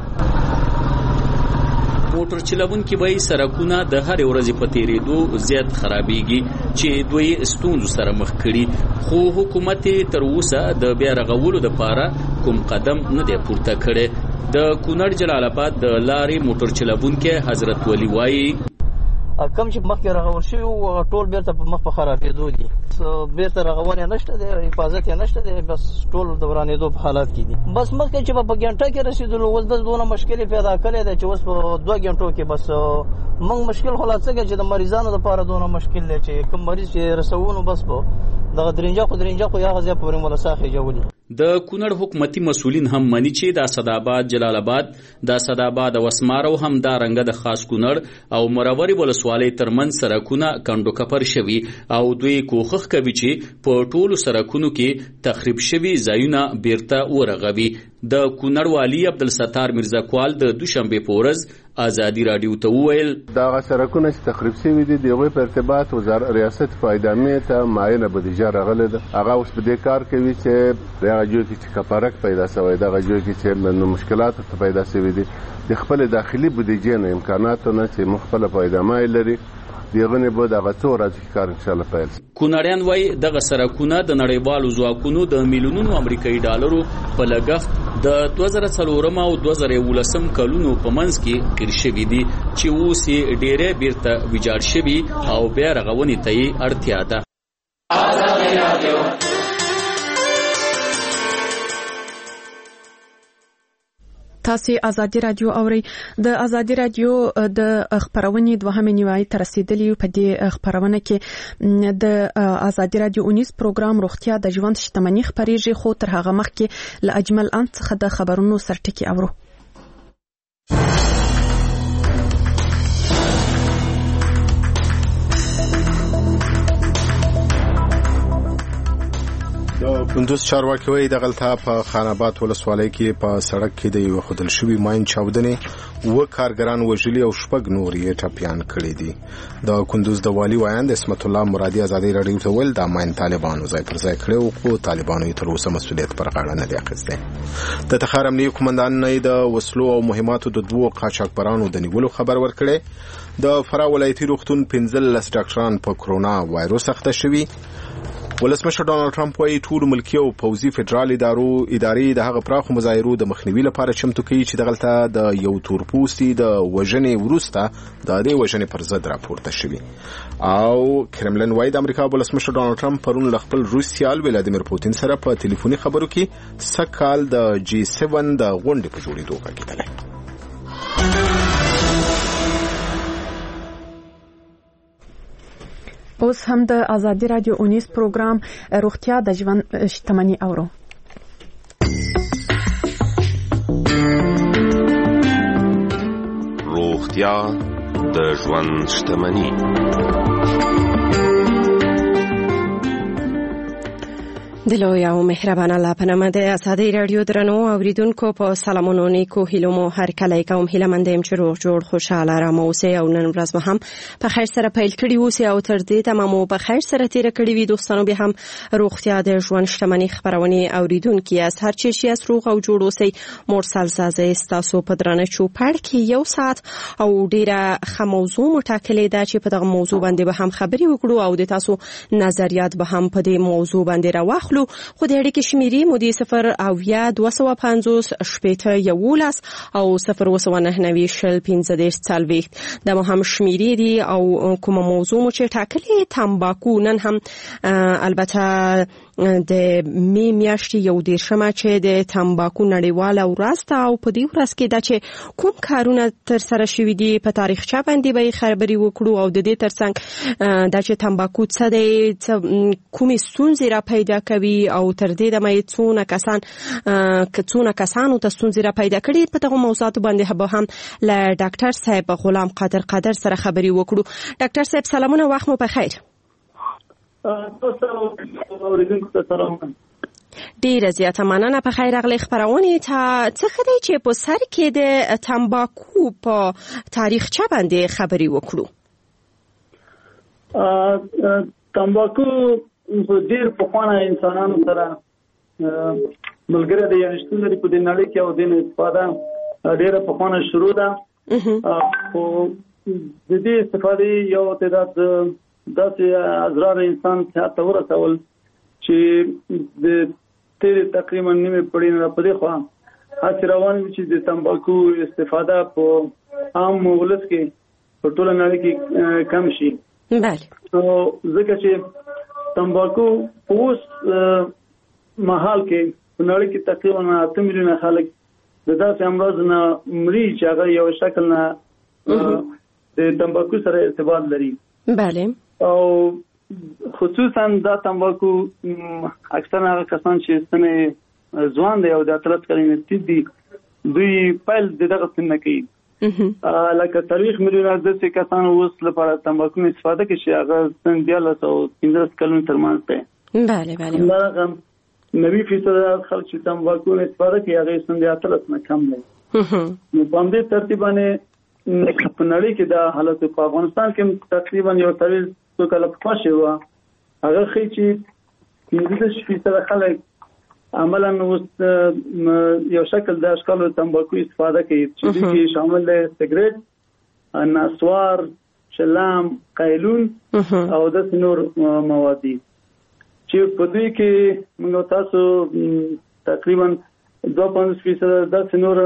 موټر چلونکي وایي سرکونه د هر ورځې په تیریدو زیات خرابېږي چې دوی ستونزو سره مخ کړي خو حکومت تر اوسه د بیا رغولو لپاره کوم قدم نه دی پورته کړی. د کونړ جلال آباد د لارې موټر چلونکي حضرت ولی وایي کم چې مخکې رغول شوي وو ټول بیرته په مخ په خرابېدو دي. بیرته رغول یې نشته دی، حفاظت یې نشته دی، بس ټول د ورانېدو په حالات کې دي. بس مخکې چې په ګنټه کې رسېدلو اوس بس دونه مشکل پیدا کړی دی چې اوس په 2 غنټو کې بس موږ مشکل خو لا څنګه چې د مریضانو لپاره دونه مشکل دی چې کوم مریض چې رسونو بس په دغه درنجه خو یا غزا پورې ملساخه جوړي. د کونړ حکومتي مسولین هم مني چې د اسداباد، جلال آباد، د اسداباد او اسمار او هم د رنګ د خاص کونړ او مروري ولسوالۍ ترمن سرکونه کندو کپر شوي او دوی کوښښ کوي چې په ټولو سرکونو کې تخریب شوي ځایونه بیرته ورغوي. د کونړ والی عبدالستار میرزاکوال د دوشنبه په ورځ ازادي رادیو ته وویل دا سرکونه چې تخریب شوي دي دغه په ارتباط وزارت ریاست فایدامې ته معاینه بودیجه راغله ده. هغه اوس په دې کار کوي چې دغه جوړ کې چې کفارک پیدا شوی دغه جوړ کې چې مشکلات پیدا شوي دي د خپل داخلي بودیجه نه امکانات نه چې مخفله فایدامه لري دغه نه به دغه څو راځي کار ان شاء الله پیل. کونړیان وایي دغه سرکونه د نړیوالو ځواکونو د میلیونونو امریکایي ډالرو په لګښت د 2004 او 2011 کلونو په منځ کې تیر شوي دي چې اوس یې ډېرې بیرته ویجاړ شوي او بیا رغونې ته یې اړتیا ده. تاسو ازادي رادیو اوري. د ازادي رادیو د خبرونې دوهمه نیوي تر رسیدلې په دې خبرونه کې د ازادي رادیو 19 پروګرام روغتیا د ژوند شتمنۍ خبريږي، خو تر هغه مخکې ل اجمل ان څخه د خبرونو سرټکی اورو. کندوز چارواکي وایي د غلطه په خان آباد ولسوالۍ کې په سړک کې د یو خودل شوی ماین چاودنې و کارګران وژلي او شپږ نور یې ټپيان کړي دي. د کندوز د والی وایند اسمت الله مرادي ازادي رادیو ته ویل د ماین طالبانو ځای پر ځای کړو خو طالبانو یې تر اوسه مسؤلیت پر غاړه نه دی اخیستی. د تخار امنیه قومندان نه د وسلو او مهماتو د دوو قاچاقبرانو د نیولو خبر ورکړي. د فراه ولایتي روغتون 15 ډاکټران په کرونا وایروس اخته شوي. ولسمشر ډانلډ ټرمپ وايي ټول ملکي او پوځي فدرال ادارې د هغه پراخو مظاهرو د مخنیوي لپاره چمتو کوي چې دغلته د یو تورپوستي د وژنې وروسته د دې وژنې پر ضد راپورته شوي. او کرملن وايي د امریکا ولسمشر ډانلډ ټرمپ پرون له خپل روس سیال ولادیمیر پوتین سره په ټلیفوني خبرو کې سکهال د G7 د غونډې په جوړېدو کېدل. اوس هم د ازادي رادیو 19 پروګرام روغتیا د ژوند شتمنۍ اورو. روغتیا د ژوند شتمنۍ. د لوی او مهربان الله په نامه د ازادي رادیو درنو اوریدونکو په سلامونو نیکو هیلو مو هر کله کوم هیله مندم چې روغ جوړ خوشاله را موسه او نن ورځ به هم په خیر سره پیل کړی اوسه او تر دې تمامو په خیر سره تیر کړی وي. دوستانو به هم روغتیا د ژوند شتمنۍ خبرونه اوریدونکو از هر چی شي از روغ او جوړ اوسئ. مرسل زازه استاسو په درنه چوپړ کې یو ساعت او ډیره خموزو مټاکلې ده چې په دغه موضوع باندې به هم خبري وکړو او د تاسو نظریات به هم په دې موضوع باندې راوخلو. خو د اړیکې شمیرې مودي 0 او 250 شپېته 11 او 0 شل 15 40 د مهم شمیرې دي او کوم موضوع مو چې ټاکلې تمباکو نن هم البته د می میاشتې یو دیرشمه چې د تمباکو نړیواله ورځ ده او په دې ورځ کې دا چې کوم کارونه تر سره شوي دي په تاریخچه باندې به خبري وکړو او د دې ترڅنګ دا چې تمباکو څه دی کومې ستونزې را پیدا کوي او تر دې د مې څونه کسانو ته ستونزې را پیدا کړي په دغه موضوعات باندې به هم له ډاکټر صاحب غلام قادر سره خبري وکړو. ډاکټر صاحب سلامونه، وخت مو بخیر. ډیره زیاته مننه. په خیر راغلی خبرونه ته څه خدای چې په سر کې د تمباکو په تاریخچه باندې خبري وکړو. تمباکو په ډیر په خوانه انسانانو سره ملګری دی، یعنی شتون لري په دې نړۍ کې او د استفاده ډیره په خوانه شروع ده. او د دې استفاده یو تعداد داسې ازرار انسان ته ورسول چې د تیر تقریبا نیمه پړی نه پدې خو هڅه روان چې د تمباکو استفاده په عام ولس کې په ټوله نړۍ کې کم شي. بله او ځکه چې تمباکو په اوس مهال کې په نړۍ کې تقریبا 8 میلیونه خلک د داسې امراض نه مري چې هغه یو شکل نه د تمباکو سره ارتباط لري. بله او خصوصا دا تمباکو اکثر هغه کسان چې سنه ځوان دی او د 30 کلنې دي دوی پیل دغه څنګه کوي لکه 30 میلیونه د کسان اوس لپاره تمباکو استفاده کوي چې هغه سن 15 کلونو تر منځ ده. بله بله 90% خلک چې تمباکو استفاده کوي هغه سن 18 نه کم دي. نو په دې ترتیب باندې په نړۍ کې دا حالت په افغانستان کې تقریبا یو 30 کال پخوا و هغه خي چې 15% خلک عملاً یو شکل د اشکالو تمباکو استفاده کوي چې دې شامل دي سیګریټ، نسوار، شلام، قایلون او د نور مواد چې په دې کې موږ تاسو تقریبا 2.5% د نور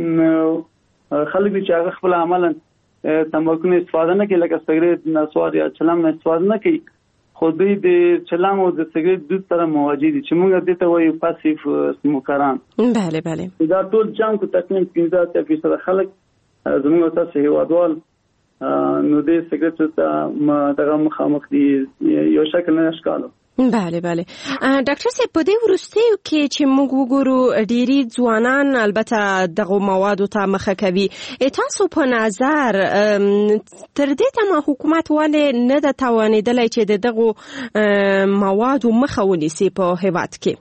خلک چې هغه خپل عملاً تمباکو استفاده نه کوي لکه سیګریټ، نسوار یا شلام استفاده نه کوي خو دوی د چلام او د سیګریټ د سره مواجه دي چې موږ دې ته وایو پاسیف سموکران. بله بله دا ټول جام کو تقریبا 15% خلک زموږ تاسو هیوادوال نو د سیګریټ ته دغه مخامخ دي یو شکل نه اشکالو. بله بله ډاکټر صاحب په دې وروستیو کې چې موږ وګورو ډېری ځوانان البته دغه موادو ته مخه کوي تاسو په نظر تر دې ته حکومت ولې نه د توانیدلی چې دغه موادو مخه ونیسي په هیواد کې؟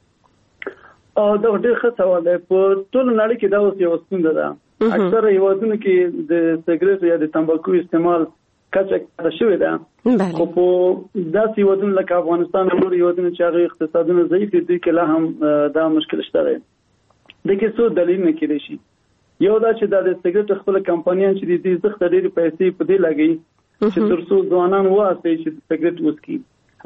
دا ډېر ښه سوال دی. په ټول نړۍ کې دا اوس یو ستونزه ده. اکثر هیوادونو کې د سیګریټ یا د تمباکو استعمال کچه شوې ده خو په داسې هیوادونو لکه افغانستان او نور هیوادونو چې هغه اقتصادونه ضعیف دي دوی کې لا هم دا مشکل شته دی. د کې څو دلیلونه کېدای شي. یو دا چې د سیګریټ خپل کمپنیان چې دي زخته ډېری پیسې په دې لګي چې ترڅو ځوانان واسي چې سیګریټ وڅکي.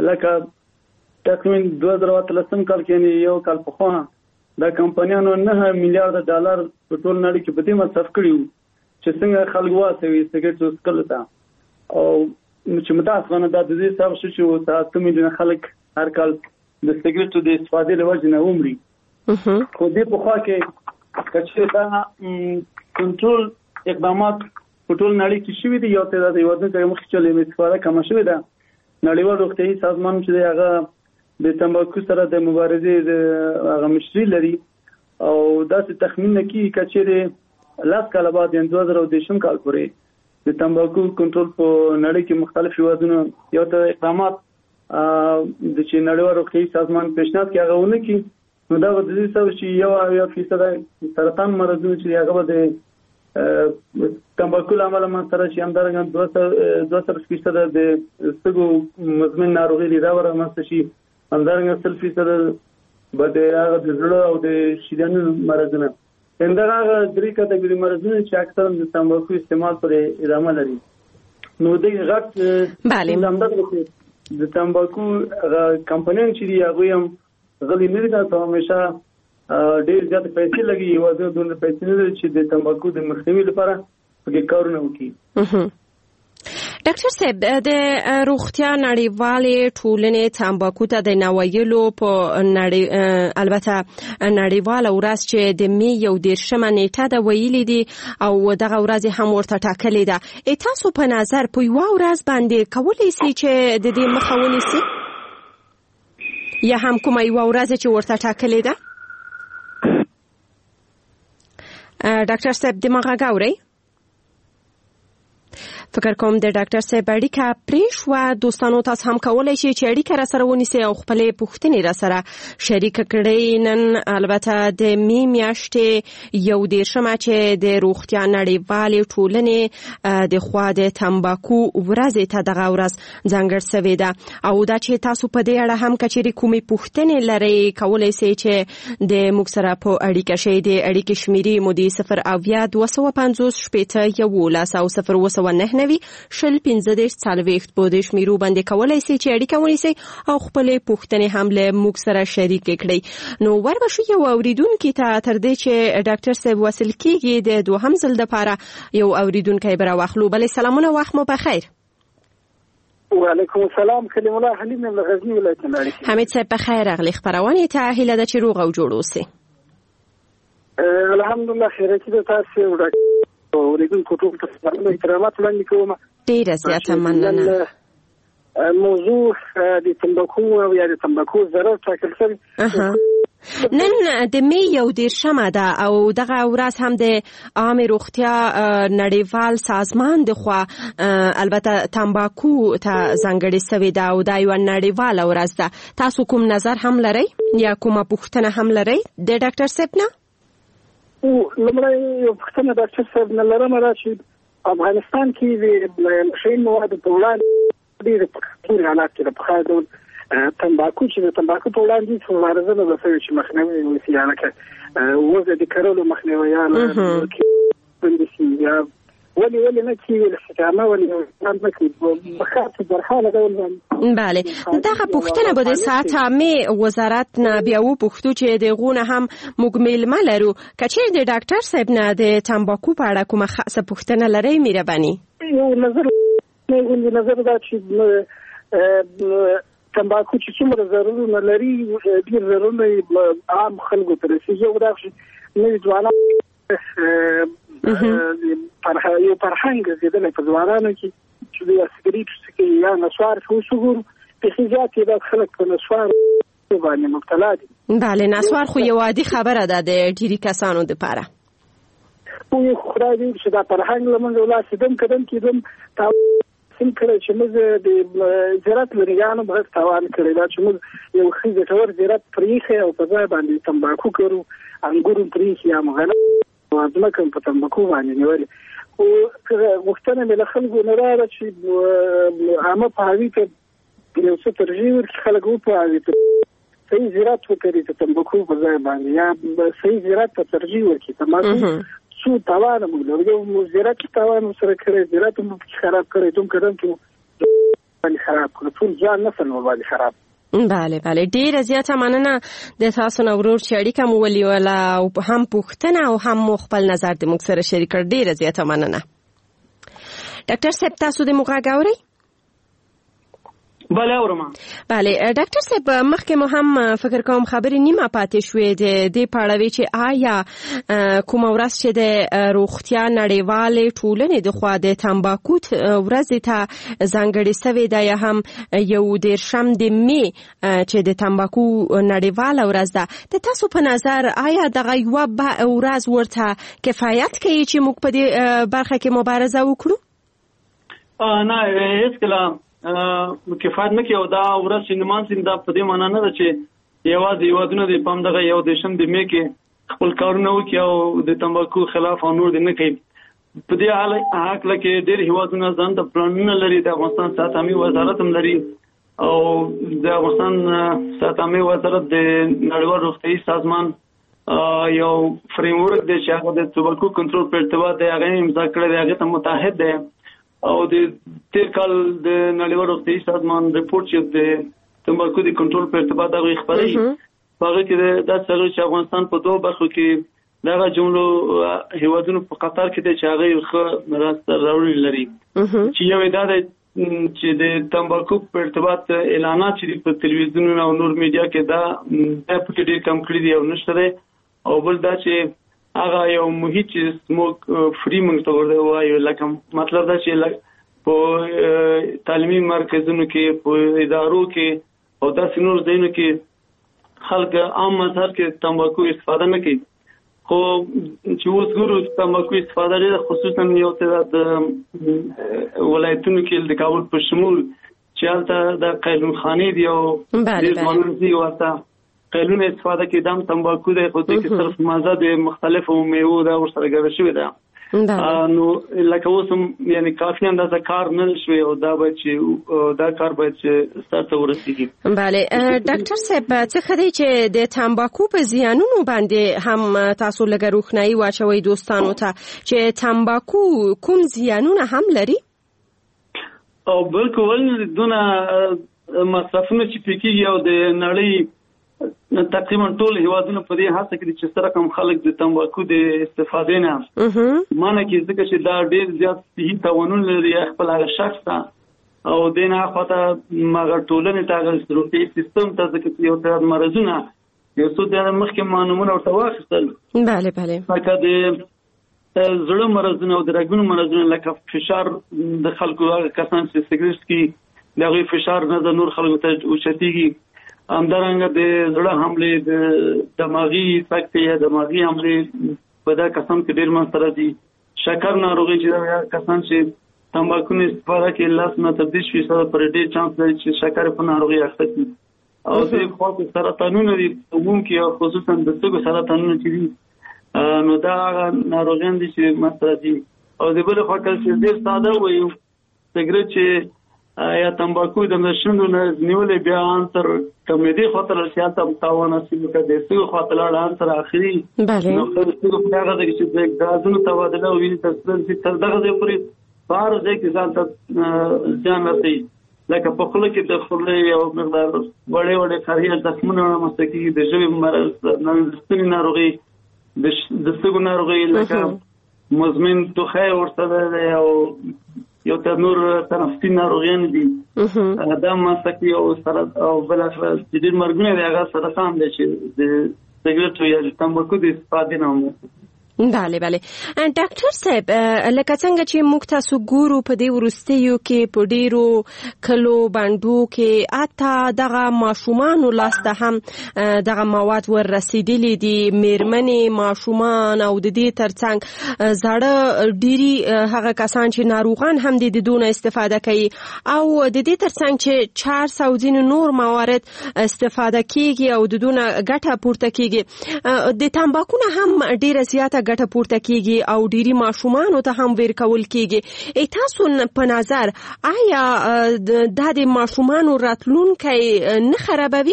لکه تقریبا 2013 کال کې یو کال په خوا دا کمپنیانو 9 میلیارډ ډالر په ټول نړۍ کې په دې مصرف کړیو چې څنګه خلک واسي سیګریټ وڅکل تا او چې متاسفانه دا د دې سبب شو چې 8 میلیونه خلک هر کال د سیګریټو د استفادې له وجې نه عمري. خو دې په خوا کې چې دا کنټرول اقدامات په ټول نړۍ کې شوي دي یو تعداد هیوادونو کې مخکې چلې استفاده کمه شوې ده. نړیوال روغتیايي سازمان چې هغه د تمباکو سره د مبارزې د هغه مشري لري او داسې تخمین کوي چې لاس کال بعد 2010 کال پورې د تمباکو کنټرول په نړۍ کې مختلف هیوادونو یو ته اقدامات د چې نړیوال روغتیايي سازمان پیشنهاد کوي هغه ونه کوي نو دا د دې سبب چې یو فیصد سرطان مرضونه چې هغه د تمباکو عمل من سره چې همدارنګه 2% د سګو مزمن ناروغي لري ورمنځ شي همدارنګه 0% به د هغه د زړه او د شریانونو مرضونه اندغه درې کټګوري مرزونه چې اکثر د تمباکو استعمال پر ادامه لري. نو د غټ د تمباکو کمپنیان چې دی هغه هم غلي نه دي تاسو همیشه ډېر زیات پیسې لګي او د دوه پیسې نه چې د تمباکو د مخنیوي لپاره په کارونه وکړي. ډاکټر صاحب د روغتیا نړیوالې ټولنې تمباکو ته د نوایلو په نړۍ البته نړیواله ورځ چې د می 11 نیټه د ویلې دي او دغه ورځ هم ورته ټاکلې ده. تاسو په نظر په یو ورځ باندې کولی شئ چې د دې مخه ونیسئ یا هم کومه یو ورځ چې ورته ټاکلې ده؟ ډاکټر صاحب د مغه غاوري فکر کوم د ډاکټر صاحب اړیکه پرې شوه. دوستانو تاسو هم کولای شئ چې اړیکه را سره ونیسئ او خپلې پوښتنې را سره شریک کړئ. نن البته د می میاشتې 11 چې د روغتیا نړیوالې ټولنې د خوا د تمباکو ورځ ته دغه ورځ ځانګړې شوې ده او دا چې تاسو په دې اړه هم کچېرې کومې پوښتنې لرئ کولای شئ چې د موږ سره په اړیکه شئ. د اړیکې شمیرې مو د 0 او 250 11 او 0 9 کوي 01540 په شمیرو باندې کولای شي چې اړیکه ونیسي او خپل پوښتنې هم له موږ سره شریک کړي. نو وربشو یو اوریدونکو ته تر دې چې ډاکټر صاحب وصل کیږي د دوهم ځل لپاره یو اوریدونکو به راوخلو. بل سلامونه وخت مو بخیر. وعلیکم السلام، کلیم الله حلیم له غزنی ولایت نه. حمید صاحب بخیر راغلی. خبرونه ته هیله ده چې روغ او جوړ اوسئ. الحمدلله خیرتي ده. تاسو اوریدونکو ټول ته احترامات وړاندې کوم. ډیره زیاته مننه. موضوع د تمباکو او یا د تمباکو ضرر ټاکل شوی. نن د می 11 ده او دغه ورځ هم د عامه روغتیا نړیوال سازمان د خوا البته تمباکو ته ځانګړې شوې ده او دا یو نړیواله ورځ ده. تاسو کوم نظر هم لرئ یا کومه پوښتنه هم لرئ د ډاکټر صاحب نه؟ لمړی یو پوښتنه ډاکټر صاحب نه لرم چې افغانستان کې د نشین موادو په وړاندې ډېر په حالات کې په خاص ډول تمباکو چې د تمباکو په وړاندې څو مبارزه به شوې چې مخنیوي وشي، لکه وضع د کرلو مخنیوي یا یا ولی نه کیږي استقامه ولی نه کیږي بخاطر برحاله ډول باندې. بله دغه پوښتنه به د ساعت عامه وزارت نه بیا و پوښتو چې د غونه هم مکمل ملرو کچې د ډاکټر صاحب نه د تمباکو په اړه کومه خاصه پوښتنه لري مهرباني؟ یو نظر دا چې تمباکو چې څومره ضررونه لري ډیر ضررونه عام خلکو ته رسیږي او دا نوې ځوانان یو فرهنګ زیاتله په ځوانانو کې چې د سګریټ څخه یا نسوار وسوګور په خیزات د خلک په نسوار باندې مبتلا دي. بله نسوار خو یو عادي خبره ده د ډیری کسانو لپاره. خو خدای دې چې دا فرهنګ لمنځه ولاړ شي قدم کېدم سم کړی چې موږ د زراعت لريانو به توان کړی دا چې موږ یو خیزه تور زراعت پریخه او په ځای باندې تمباکو کړو انګورو پریخه یا مغله وازمه کوم په تمباکو باندې نیولې او وختونه مله خلکو نه راځي چې عامه په هغه کې یو څه ترجیح ورکړي خلکو په هغه کې صحیح زراعت وکړي ته تمباکو په ځای باندې یا صحیح زراعت ته ترجیح ورکړي تمباکو څو توان موږ یو زراعت توان سره کړی زراعت مو خراب کړی دوم کړم چې باندې خراب کړو ټول ځان نسل مو باندې خراب. بله ډیره زیاته مننه د تاسو نو ورور چې اړیکه مو ولې او هم پوښتنه او هم خپل نظر د موږ سره شریک کړ. ډیره زیاته مننه. ډاکټر صاحب تاسو د موږ غاوري؟ بله اورم. بله ډاکټر صاحب مخکې مو هم فکر کوم خبرې نیمه پاتې شوې د پاړوي چې آیا کوم ورځ چې د روغتیا نړیوالې ټولنې د خوا د تمباکو ورځ ته ځانګړې شوې ده یا هم یو 10 د می چې د تمباکو نړیواله ورځ ده. د تاسو په نظر آیا دغه یو ورځ ورته کفایت کوي چې موږ په دې برخه کې مبارزه وکړو؟ نه هیڅ کله کفایت نه کوي او دا ورځ چې نمانځي دا په دې معنی نه ده چې یوازې یوازونه د پام دغه یو دیشم د می کې خپل کارونه وکړي او د تمباکو خلاف او نور دې نه کوي. په دې حال کې ډېر هیوادونه ځان ته پلانونه لري. د افغانستان ساتامي وزارت هم لري او د افغانستان ساتامي وزارت د نړیوال روغتیايي سازمان یو فریم ورک دی چې هغه د تمباکو کنټرول په ارتباط دی هغه امضا کړی دی، هغه ته متحد دی او د تیر کال د نړیوال روغتیايي سازمان ریپورت چې د تمباکو د کنټرول په ارتباط هغه خبري هغه کې دا څنګه چې افغانستان په دوه برخو کې دغه جملو هیوادونو په قطار کې چې هغه خو راست راوړل لري چې یو دا چې د تمباکو په ارتباط اعلانات چې په تلویزیون او نور میډیا کې دا په ډېر کم کړی دی او نشته او بل دا چې هغه یو محیط چې سموک فری موږ ته ورته وایو لکه مطلب دا چې په تعلیمي مرکزونو کې په ادارو کې او داسې نور ځایونو کې خلک عام مظهر کې تمباکو استفاده نه کوي. خو چې اوس ګورو تمباکو استفاده لري خصوصا یو تعداد ولایتونو کې د کابل په شمول چې هلته د قیلون خانې دی او ډېر ځوانان دي ورته قیلون استفاده کې دام تمباکو دی خو د صرف مازه د مختلفو میوو دا ورسره ګډه شوې ده. نو لکه اوس هم یعنی کافي اندازه کار نه شوی او دا به چې دا کار باید چې ستاسو ورسیږي. بله ډاکټر صاحب څه خدای چې د تمباکو په زیانونو باندې هم تاسو لږه روښنايي واچوي دوستانو ته چې تمباکو کوم زیانونه هم لري؟ او بالکل دونه مصرفونه چې پکېږي او د نړۍ تقریبا ټول هیوادونه په دې هڅه کې چې سره کم خلک د تمباکو د استفادې نه مانه کې ځکه چې دا ډېر زیات صحي تاوانونه لري خپل هغه شخص ته او د نه خاطر مګر ټولنې ته روغتي سیستم ته ځکه یو تر مرزونه یو څو د مخکې مانومونه او تواخل بله لکه د زړه مرزونه او د رګونو مرزونه لکه فشار د خلکو هغه کسان چې سګریټ څکي دغه فشار نه د نور خلکو ته اوچتيږي همدارنګه د زړه حمله د دماغي سکتې یا دماغي حمله په دا کسان کې ډېر منځ دي شکر ناروغي چې کسان چې تمباکو نه استفاده کوي لاس نه تر 10% پر ډېر چانس لري چې شکر په ناروغي اخته شي او د خپل سرطانونو دی عموم کې خصوصا د سګو سرطانونو چې دي نو دا ناروغان دي چې منځ دي او د بل خوا کې ډېر ساده وایو سګریټ چې یا تمباکو د نشندو نه نیولې بیا انتر کمیدي خاطر سیاست تاوان اصلي کې د سیو خاطر انتر اخري نو خو په هغه د چې د غازونو تبادله او ویني تر دغه ځای پورې بار ځای کې ځان ته ځان رسي لکه په خله کې د خله یو مقدار وړې خاري زخمونه مستقي د ژوند مرض نن ناروغي د سګو ناروغي لکه مزمن توخه ورسره او یو تر نور تنفسي ناروغیان دي دا مسکي او سره او بل اخر د دې مرګونه د هغه سرطان دي چې د سګریټ یا تمباکو د استفادې نه بله ډاکټر صاحب لکه څنګه چې موږ تاسو ګورو په دې ورستیو کې په ډیرو کلو باندو کې اته دغه ماشومان لاسته هم دغه مواد ور رسیدلې دي میرمنې ماشومان او د دې ترڅنګ زړه ډيري هغه کسان چې ناروغان هم د دونه استفاده کوي او د دې ترڅنګ چې 400 نور موارد استفاده کیږي او د دونه ګټه پورته کیږي د تمباکو نه هم ډیره زیاته ګټه پورته کیږي او ډيري ماشومان ته هم ور کول کیږي تاسو په نظر آیا د ماشومان راتلونکي نه خرابوي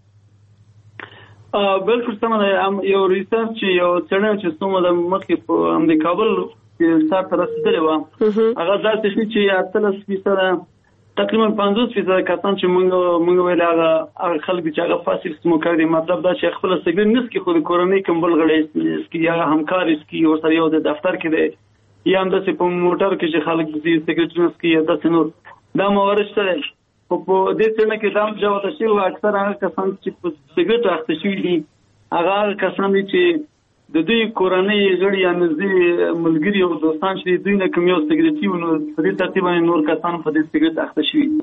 بالکل سم یو ریسرچ یو څنګه چې څومره د مخکې په امریکا کابل کې سره تر رسیدلی و هغه ځکه چې 30% تقریبا 50% کسان چې موږ ویل هغه خلک چې هغه فاسیل سموکر دي مطلب دا چې خپل سګریټ نسکي خو د کورنۍ کومبل غړي اسکی یا همکار اسکی او سره یو د دفتر کې دی یا هم د په موټر کې چې خلک دي سګریټ نسکي یا د سنور دا موارد سره په دې څنګه کې دام جواب شي او اکثر هغه کسان چې په سګریټ اخته شوي دي هغه کسان چې د دوی کورنۍ غړي یا نږدې ملګري او دوستان چې دوی نه کوم یو سګریټي ونو په دې ترتیب باندې نور کسان په دې سګریټ اخته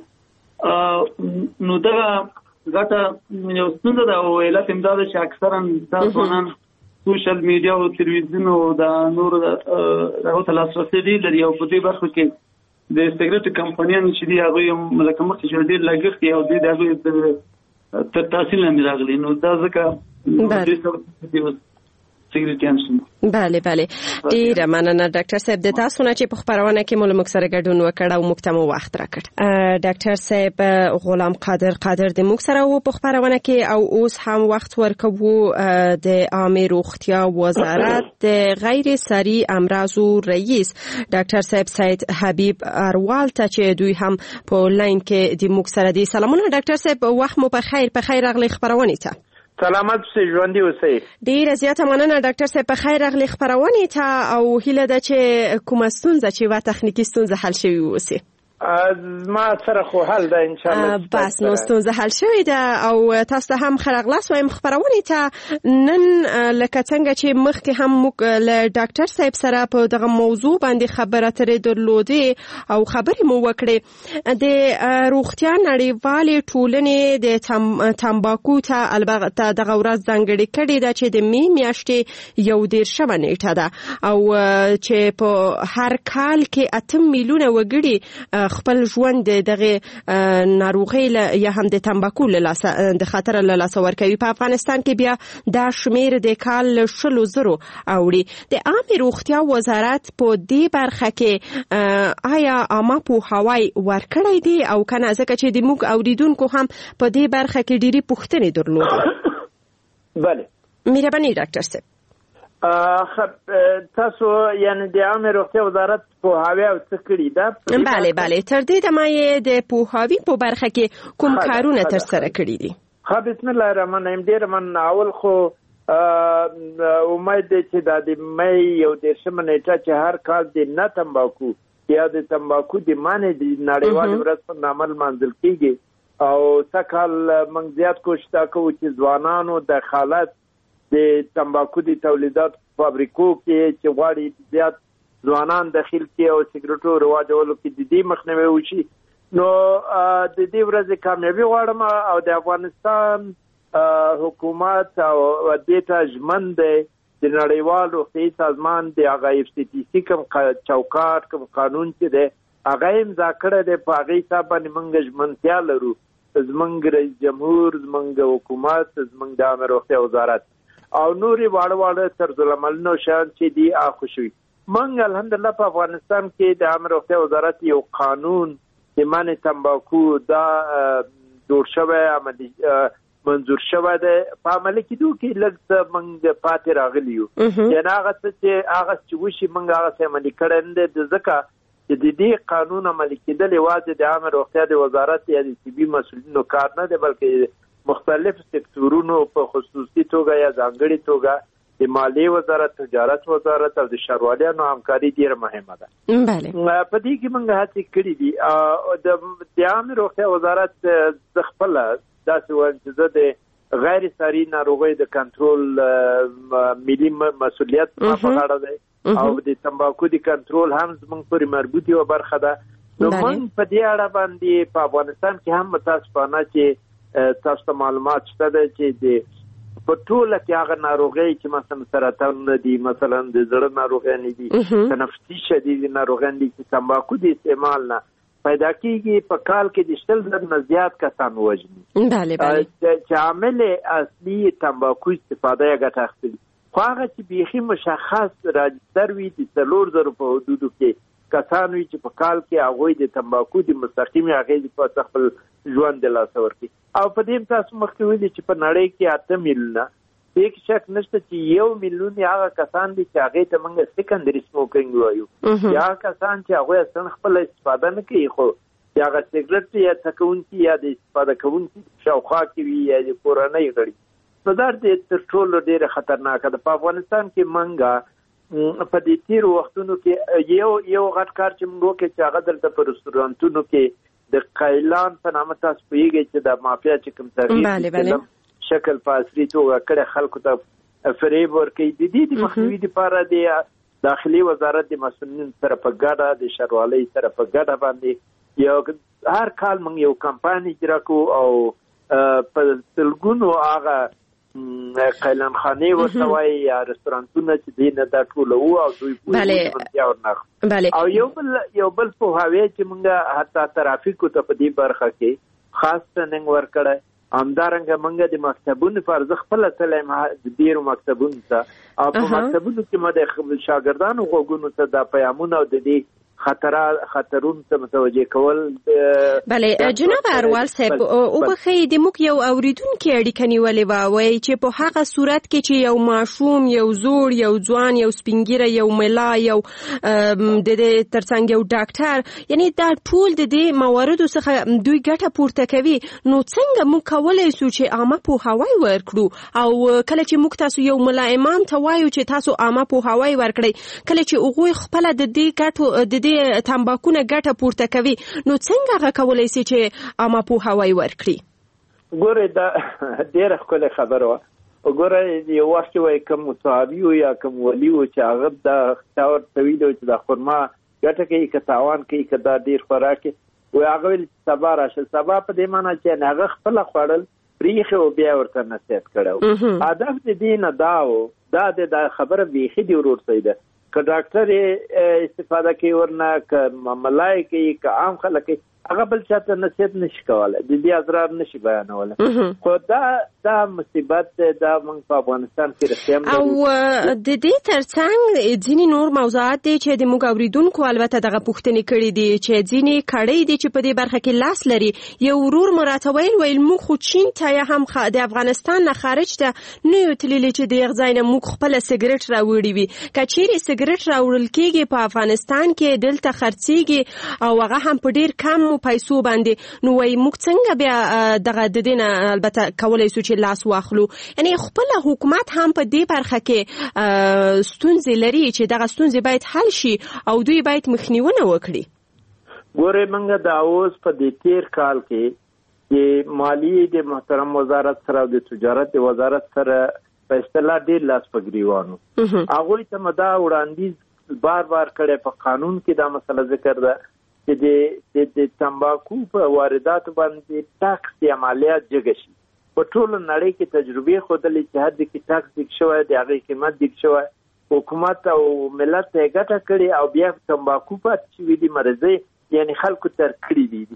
شوي نو دا غټه یو څنګه دا ویلات امداد چې اکثرا تاسو نن سوشل میډیا او تلویزیون او دا نور راو تلاسرسي دي لري او په دې برخه کې د سګریټ کمپنیان چې دی هغه ملکه مخ چې ډېر لګښت او د هغه تحصیل نه راغلي نو دا ځکه بله ډیره مننه ډاکټر صاحب د تاسو نه چې په خبرونه کې موږ سره ګډون وکړ او موږ ته وخت راکړ ډاکټر صاحب غلام قادر د موږ سره و په خبرونه کې او اوس هم وخت ورکوو د عامه روغتیا وزارت د غیر سری امراض رئیس ډاکټر صاحب سید حبیب اروال ته چې دوی هم په لاین کې د موږ سره دي سلامونه ډاکټر صاحب وخت مو په خیر راغلی خبرونه ته سلامت سي ژوندۍ اوسئ ډیره زیاته مننه ډاکټر صاحب په خیر راغلی خبرونه ته او هیله ده چې کومه ستونزه چې وا تخنیکی ستونزه حل شوي اوسي ما سره خو حل ده ان شاء الله بس نو ستونزه حل شوې ده او تاسو هم خرغلاس وایم خبرونه ته نن لکه څنګه چې مخکې هم موږ له ډاکټر صاحب سره په دغه موضوع باندې خبره ترې درلودې او خبرې مو وکړې د روغتیا نړیوالې ټولنې د تمباکو ته البته دغه ورځ ځانګړې کړې ده چې د میاشتې 11 نیټه ده او چې په هر کال کې 8 میلیونه وګړي خپل ژوند دغه ناروغي یا هم د تمباکو له د خطر له لاس ورکوي په افغانستان کې بیا دا شمیر د کال 100,000 اوړي د عامه روغتیا وزارت په دې برخه کې آیا عامه پوهاوی ورکړی دی او کنه ځکه چې د موږ اوریدونکو هم په دې برخه کې ډېری پوښتنې درلودې بله مهرباني ډاکټر صاحب تاسو یعنی د عامه روغتیا وزارت پوهاوی او څه کړي ده؟ بله تر دې دمه یې د پوهاوی په برخه کې کوم کارونه تر سره کړي دي؟ بسم الله الرحمن الرحیم. ډیر من اول خو امید دی چې د مې یو 10 نیټه چې هر کال د نه تمباکو یا د تمباکو د معنی د نړیوال ورځ په نامه منځل کیږي او سکهال موږ زیات کوشش کوو چې ځوانانو د خالت د تمباکو د تولیدات فابریکو کې چې غواړي زیات ځوانان داخل کې او سیګریټو رواجولو کې د دې مخنیوي وشي. نو د دې ورځې کامیابی غواړم او د افغانستان حکومت او د ژمن د نړیوال روغتیايي سازمان د هغه FCTC کوم چوکاټ کوم قانون چې دی هغه امضا کړی دی په هغې حساب باندې موږ ژمنتیا لرو زموږ رئیس جمهور زموږ حکومت زموږ د عامه روغتیا وزارت او نورې واړه طرزالعملونه شیان چې دي خوشوي. موږ الحمدلله په افغانستان کې د عامه روغتیا وزارت یو قانون د منع تمباکو دا جوړ شوی عملي منظور شوی دی په عملي کېدو کې لږ موږ پاتې راغلي یو یعنې هغه چې وشي موږ هغه څه عملي کړی نه دی ځکه چې د دې قانون عملي کېدل یوازې د عامه روغتیا د وزارت یا د طبي مسؤلینو کار نه دی بلکې مختلف سکتورونو په خصوصي توګه یا ځانګړي توګه د مالیې وزارت تجارت وزارت او د ښاروالانو همکاري ډیره مهمه ده. په دې کې موږ هڅې کړې دي د عامه روغتیا وزارت د خپل داسې وایم چې زه د غیر ساري ناروغیو د کنټرول ملي مسؤلیت په غاړه دی او د تمباکو د کنټرول هم زموږ پورې مربوط یوه برخه ده. نو موږ په دې اړه باندې په افغانستان کې هم متاسفانه چې تاسو ته معلومات شته ده چې د په ټوله کې هغه ناروغۍ چې مثلا سرطان دي مثلا د زړه ناروغۍ دي تنفسي شدید ناروغۍ دي چې تمباکو د استعمال نه پیدا کیږي په کال کې د 100 نه زیات کسان وژني چې عامل اصلي تمباکو استفاده یې ګټه اخلي خو هغه چې بیخي مشخص راجستر وي د 3000 په حدودو کې کسان وي چې په کال کې هغوی د تمباکو د مستقیمې اغېزې په خپل ژوند د لاسه ورکړي او په دې تاسو مخکې ویلي چې په نړۍ کې 8 میلیونه هیڅ شک نشته چې 1 میلیون هغه کسان دي چې هغې ته موږ سیکنډري سموکینګ وایو یا کسان چې هغوی اصلا خپله استفاده نه کوي خو هغه سیګرټ یا څکونکي یا د استفاده کوونکي شاوخوا کې وي یا د کورنۍ غړي نو دا تر ټولو ډېره خطرناکه ده. په افغانستان کې موږ په دې تیرو وختونو کې یو غټ کار چې موږ وکړو چې هغه دلته په رستورانتونو کې د قیلان په نامه تاسو پوهېږئ چې د مافیا چې کوم تغییر شکل په عصري توګه کړی خلکو ته فریب ورکوي د دې د مخنیوي دپاره د داخلي وزارت د مسؤلینو سره په ګډه د ښاروالۍ سره په ګډه باندې یو هر کال موږ یو کمپاین اجرا کوو او په سلګونو هغه قیلان خانې ورته وایي یا رستورانتونه چې دی نه دا ټوله وو او دوی پوهې او یو بل پوهاوی چې موږ حتی ترافیکو ته په دې برخه کې خاص ټریننګ ورکړی همدارنګه موږ د مکتبونو په ارزښت خپله تللی د ډېرو مکتبونو ته او په مکتبونو کې ما د شاګردانو غوږونو ته دا پیامونه او د دې خطرونو ته متوجه کول. بله جناب اروال صاحب وبخښئ د موږ یو اوریدونکي اړیکه نیولې وه وایي چې په هغه صورت کې چې یو ماشوم یو زوړ یو ځوان یو سپینګیره یو ملا یو د دې ترڅنګ یو ډاکټر یعنی دا ټول د دې مواردو څخه دوی ګټه پورته کوي نو څنګه موږ کولی سو چې عامه پوهاوی ورکړو او کله چې موږ تاسو یو ملا امام ته وایو چې تاسو عامه پوهاوی ورکړئ کله چې هغوی خپله د دې ګټو د دې تمباکونه ګټه پورته کوي نو څنګه هغه کولی سي چې عامه پوهاوی ورکړي؟ ګورئ دا ډېره ښکلې خبره وه ګورئ یو وخت کې وایي کوم صحابي و یا کوم ولي و چې هغه دا چا ورته ویلي و چې دا خرما ګټه کوي که تاوان کوي که دا ډېر خوراک وایي هغه ویل چې سبا راشه سبا په دې معنی چې هغه خپله خوړل پریښې او بیا ورته نصیحت کړی هدف د دې نه دا و دا خبره بیخي د ورور صحیح ده که ډاکټر استفاده کوي ورنه که ملای کوي که عام خلک کوي هغه بل چاته نصیحت نشي کولای، د دې اضرار نشي بیانولی. خو دا مصیبت دا موږ په افغانستان کې رښتیا او د دې ترڅنګ ځینې نور موضوعات دي چې د موږ اوریدونکو البته دغه پوښتنې کړې دي چې ځینې کړۍ دي چې په دې برخه کې لاس لري. یو ورور مراته ویل موږ خو چین ته یا هم د افغانستان نه خارج ته نه یو تللی چې د یغ ځای نه موږ خپل سګرټ راوړي وي. که چیرې سګرټ راوړل کېږي په افغانستان کې دلته خرڅېږي او هغه هم په ډېر کم پیسو باندې، نو وایي موږ څنګه بیا دغه د دې نه البته کولی شو چې لاس واخلو. یعنې خپله حکومت هم په دې برخه کې ستونزې لري چې دغه ستونزې باید حل شي او دوی باید مخنیونه وکړي. ګورې موږ دا اوس په دې تیر کال کې چې مالیې د محترم وزارت سره او د تجارت د وزارت سره په اصطلاح ډېر لاس په ګریوانو. هغوی ته مو دا وړاندیز بار کړی په قانون کې دا مسله ذکر ده چې د تمباکو په وارداتو باندې ټاکس یا مالیات جګه شي. په ټوله نړۍ کې تجربې ښودلې چې حد کې ټاکس ډیک شوی د هغې قیمت ډیک شوی، حکومت او ملت ته یې ګټه کړې او بیا تمباکو پاتې شوي دي مرضۍ یعنې خلکو تر کړي دي.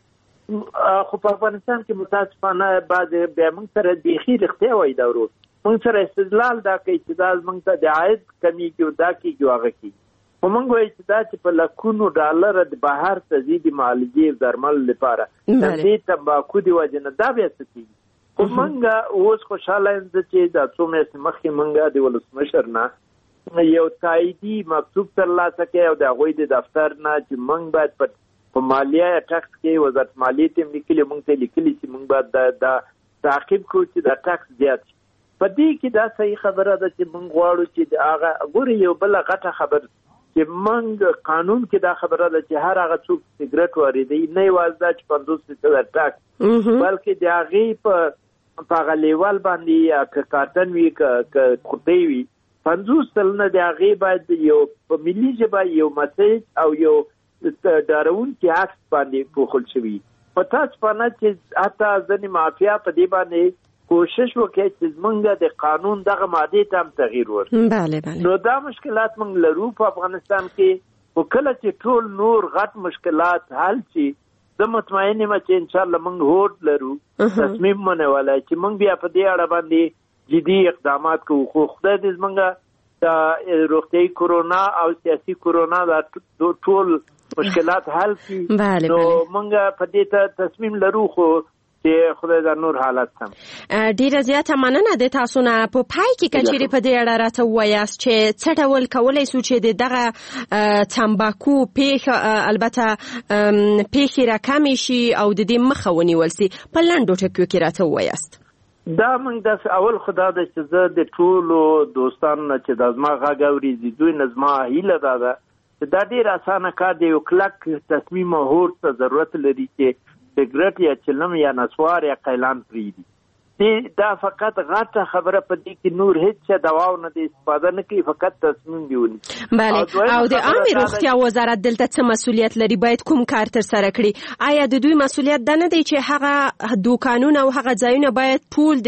خو په افغانستان کې متاسفانه بعضې بیا موږ سره بیخي رښتیا وایي دا ورور موږ سره استدلال دا کوي چې دا موږ ته د عاید کمیږي او دا کېږي او هغه کېږي. خو موږ وایي چې دا چې په لکونو ډالره د بهر ته ځي د معالجې او درمل لپاره د دې تمباکو د وجې نه دا بیا څه کېږي. خو موږ اوس خوشحاله یم چې دا څو میاشتې مخکې موږ د ولسمشر نه یو تاییدي مکتوب ترلاسه کړی او د هغوی د دفتر نه چې موږ باید په مالیه یا ټکس کې وزارت مالیې ته هم لیکلي، موږ ته لیکلي چې موږ باید دا تعقیب کړو چې دا ټکس زیات شي. په دې کې دا صحیح خبره ده چې موږ غواړو چې هغه ګورې یو بله غټه خبره چې موږ قانون کې دا خبره ده چې هر هغه څوک سګرټ واردوي نه یوازې دا چې 50% ټکس بلکې د هغې په هغه لیول باندې یا که کارتن وي که خطۍ وي 50 سلنه د هغې باید یو په ملي ژبه یو مسیج او یو ډارونکي عکس باندې پوښل شوي. په تاسفانه چې حتی ځینې مافیا په دې باندې کوشش وکړي چې زمونږ د قانون دغه مادې ته هم تغییر ورکړي. نو دا مشکلات موږ لرو په افغانستان کې. خو کله چې ټول نور غټ مشکلات حل شي زه مطمئن یم چې انشاءالله موږ هوډ لرو تصمیم منولی چې موږ بیا په دې اړه باندې جدي اقدامات کوو. خو خدای دې زمونږ د روغتیایي کرونا او سیاسي کرونا دا ټول مشکلات حل کړي. نو موږ په دې ته تصمیم لرو خو چې خدای دا نور حالات سم. ډیره زیاته مننه د تاسو نه. په پای کې کچېرې په دې اړه راته ووایاست چې څه ډول کولی شو چې دغه تمباکو البته پیښې راکمې شي او د دې مخه ونیول شي، په لنډو ټکیو کې راته ووایاست. دا موږ داسې اول خو دا ده چې زه د ټولو دوستانو نه چې دا زما غږ اوري دوی نه زما هیله دا ده چې دا ډېر اسانه کار دی. یو کلک تصمیم او هوډ ته ضرورت لري چې سګرټ یا چلم یا نسوار یا قیلان پرېږدي. دا فقط غټه خبره په دې کې نور هیڅ څه دواو نه دی استفاده نه کوي، فقط تصمیم دی ونیسي. بله. او د عامې روغتیا وزارت دلته څه مسؤلیت لري؟ باید کوم کار ترسره کړي؟ آیا د دوی مسؤلیت دا نه دی چې هغه دوکانونه او هغه ځایونه باید ټول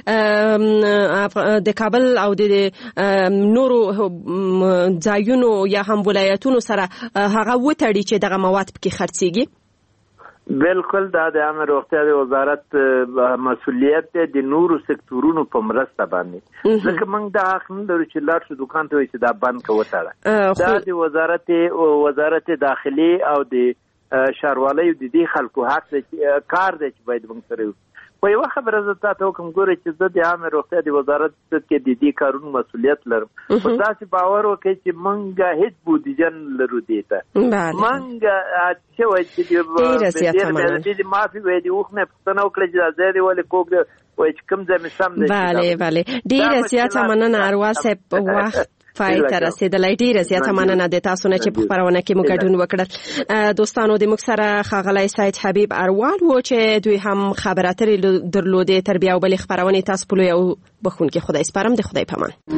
د کابل او د نورو ځایونو یا هم ولایتونو سره هغه وتړي چې دغه مواد پکې خرڅېږي؟ بالکل دا د عامه روغتیا د وزارت مسؤلیت دی د نورو سکتورونو په مرسته باندې. ځکه موږ دا حق نه لرو چې لاړ شو دوکان ته وایي چې دا بند که وتړه. دا د وزارت داخلي او د ښاروالۍ د دې خلکو حق دی کار دی چې باید موږ سره په یوه خبره زه تا ته وکړم ګوره چې زه د عامې روغتیا د وزارت کې د دې کارونو مسؤلیت لرم. خو داسې باور وکړئ چې موږ هېڅ بودیجه نه لرو دې ته. موږ څه وایي چې د معافي وایي د اوښ نه پوښتنه وکړه چې دا ځای دی ولې کوږ دی وایي چې کوم ځای مې سم دی. بله ډېره زیاته مننه اروال صاحب. وخت پای ته رسیدلی. ډیره زیاته مننه د تاسو نه چې په خپرونه کې مو ګډون وکړل. دوستانو د موږ سره ښاغلی سید حبیب اروال و چې دوی هم خبر اترې درلودې تر بیا او بلې خپرونې تاسو په لوی او بخښونکي خدای سپارم. د خدای په امان.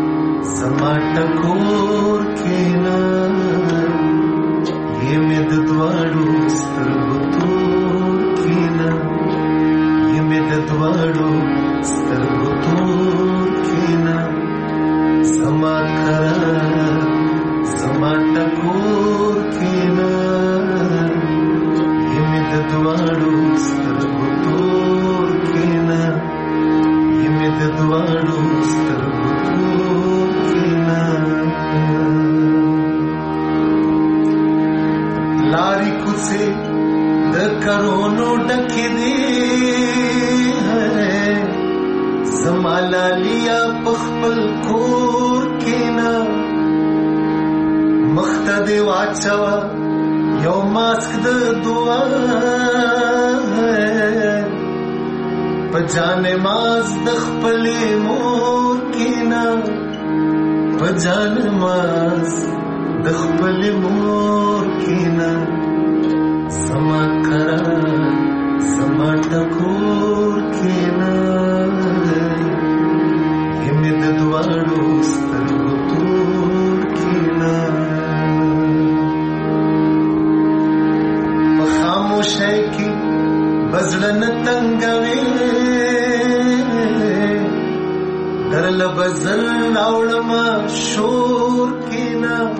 टकोर के ना ये में دواړو سترګو تور کینا یمه د دواړو سترګو تور کینا زما کرا زما ټکور کینا یمه د دواړو سترګو تور کینا یمه د دواړو سترګو تور کینا لاری کوڅه د کرونو ډکې دي زمالالیا پخپل کور کینا مخته دی واچوا یو ماسک د دعا پجان ماز د خپل مور کینا پجان ماز د خپل مور کینا سما کرا سما ټکور کینا یمه د دواړو سترګو تور کینا په خاموشۍ کې بزړه تنګوي درل بزل اوړما شور کینا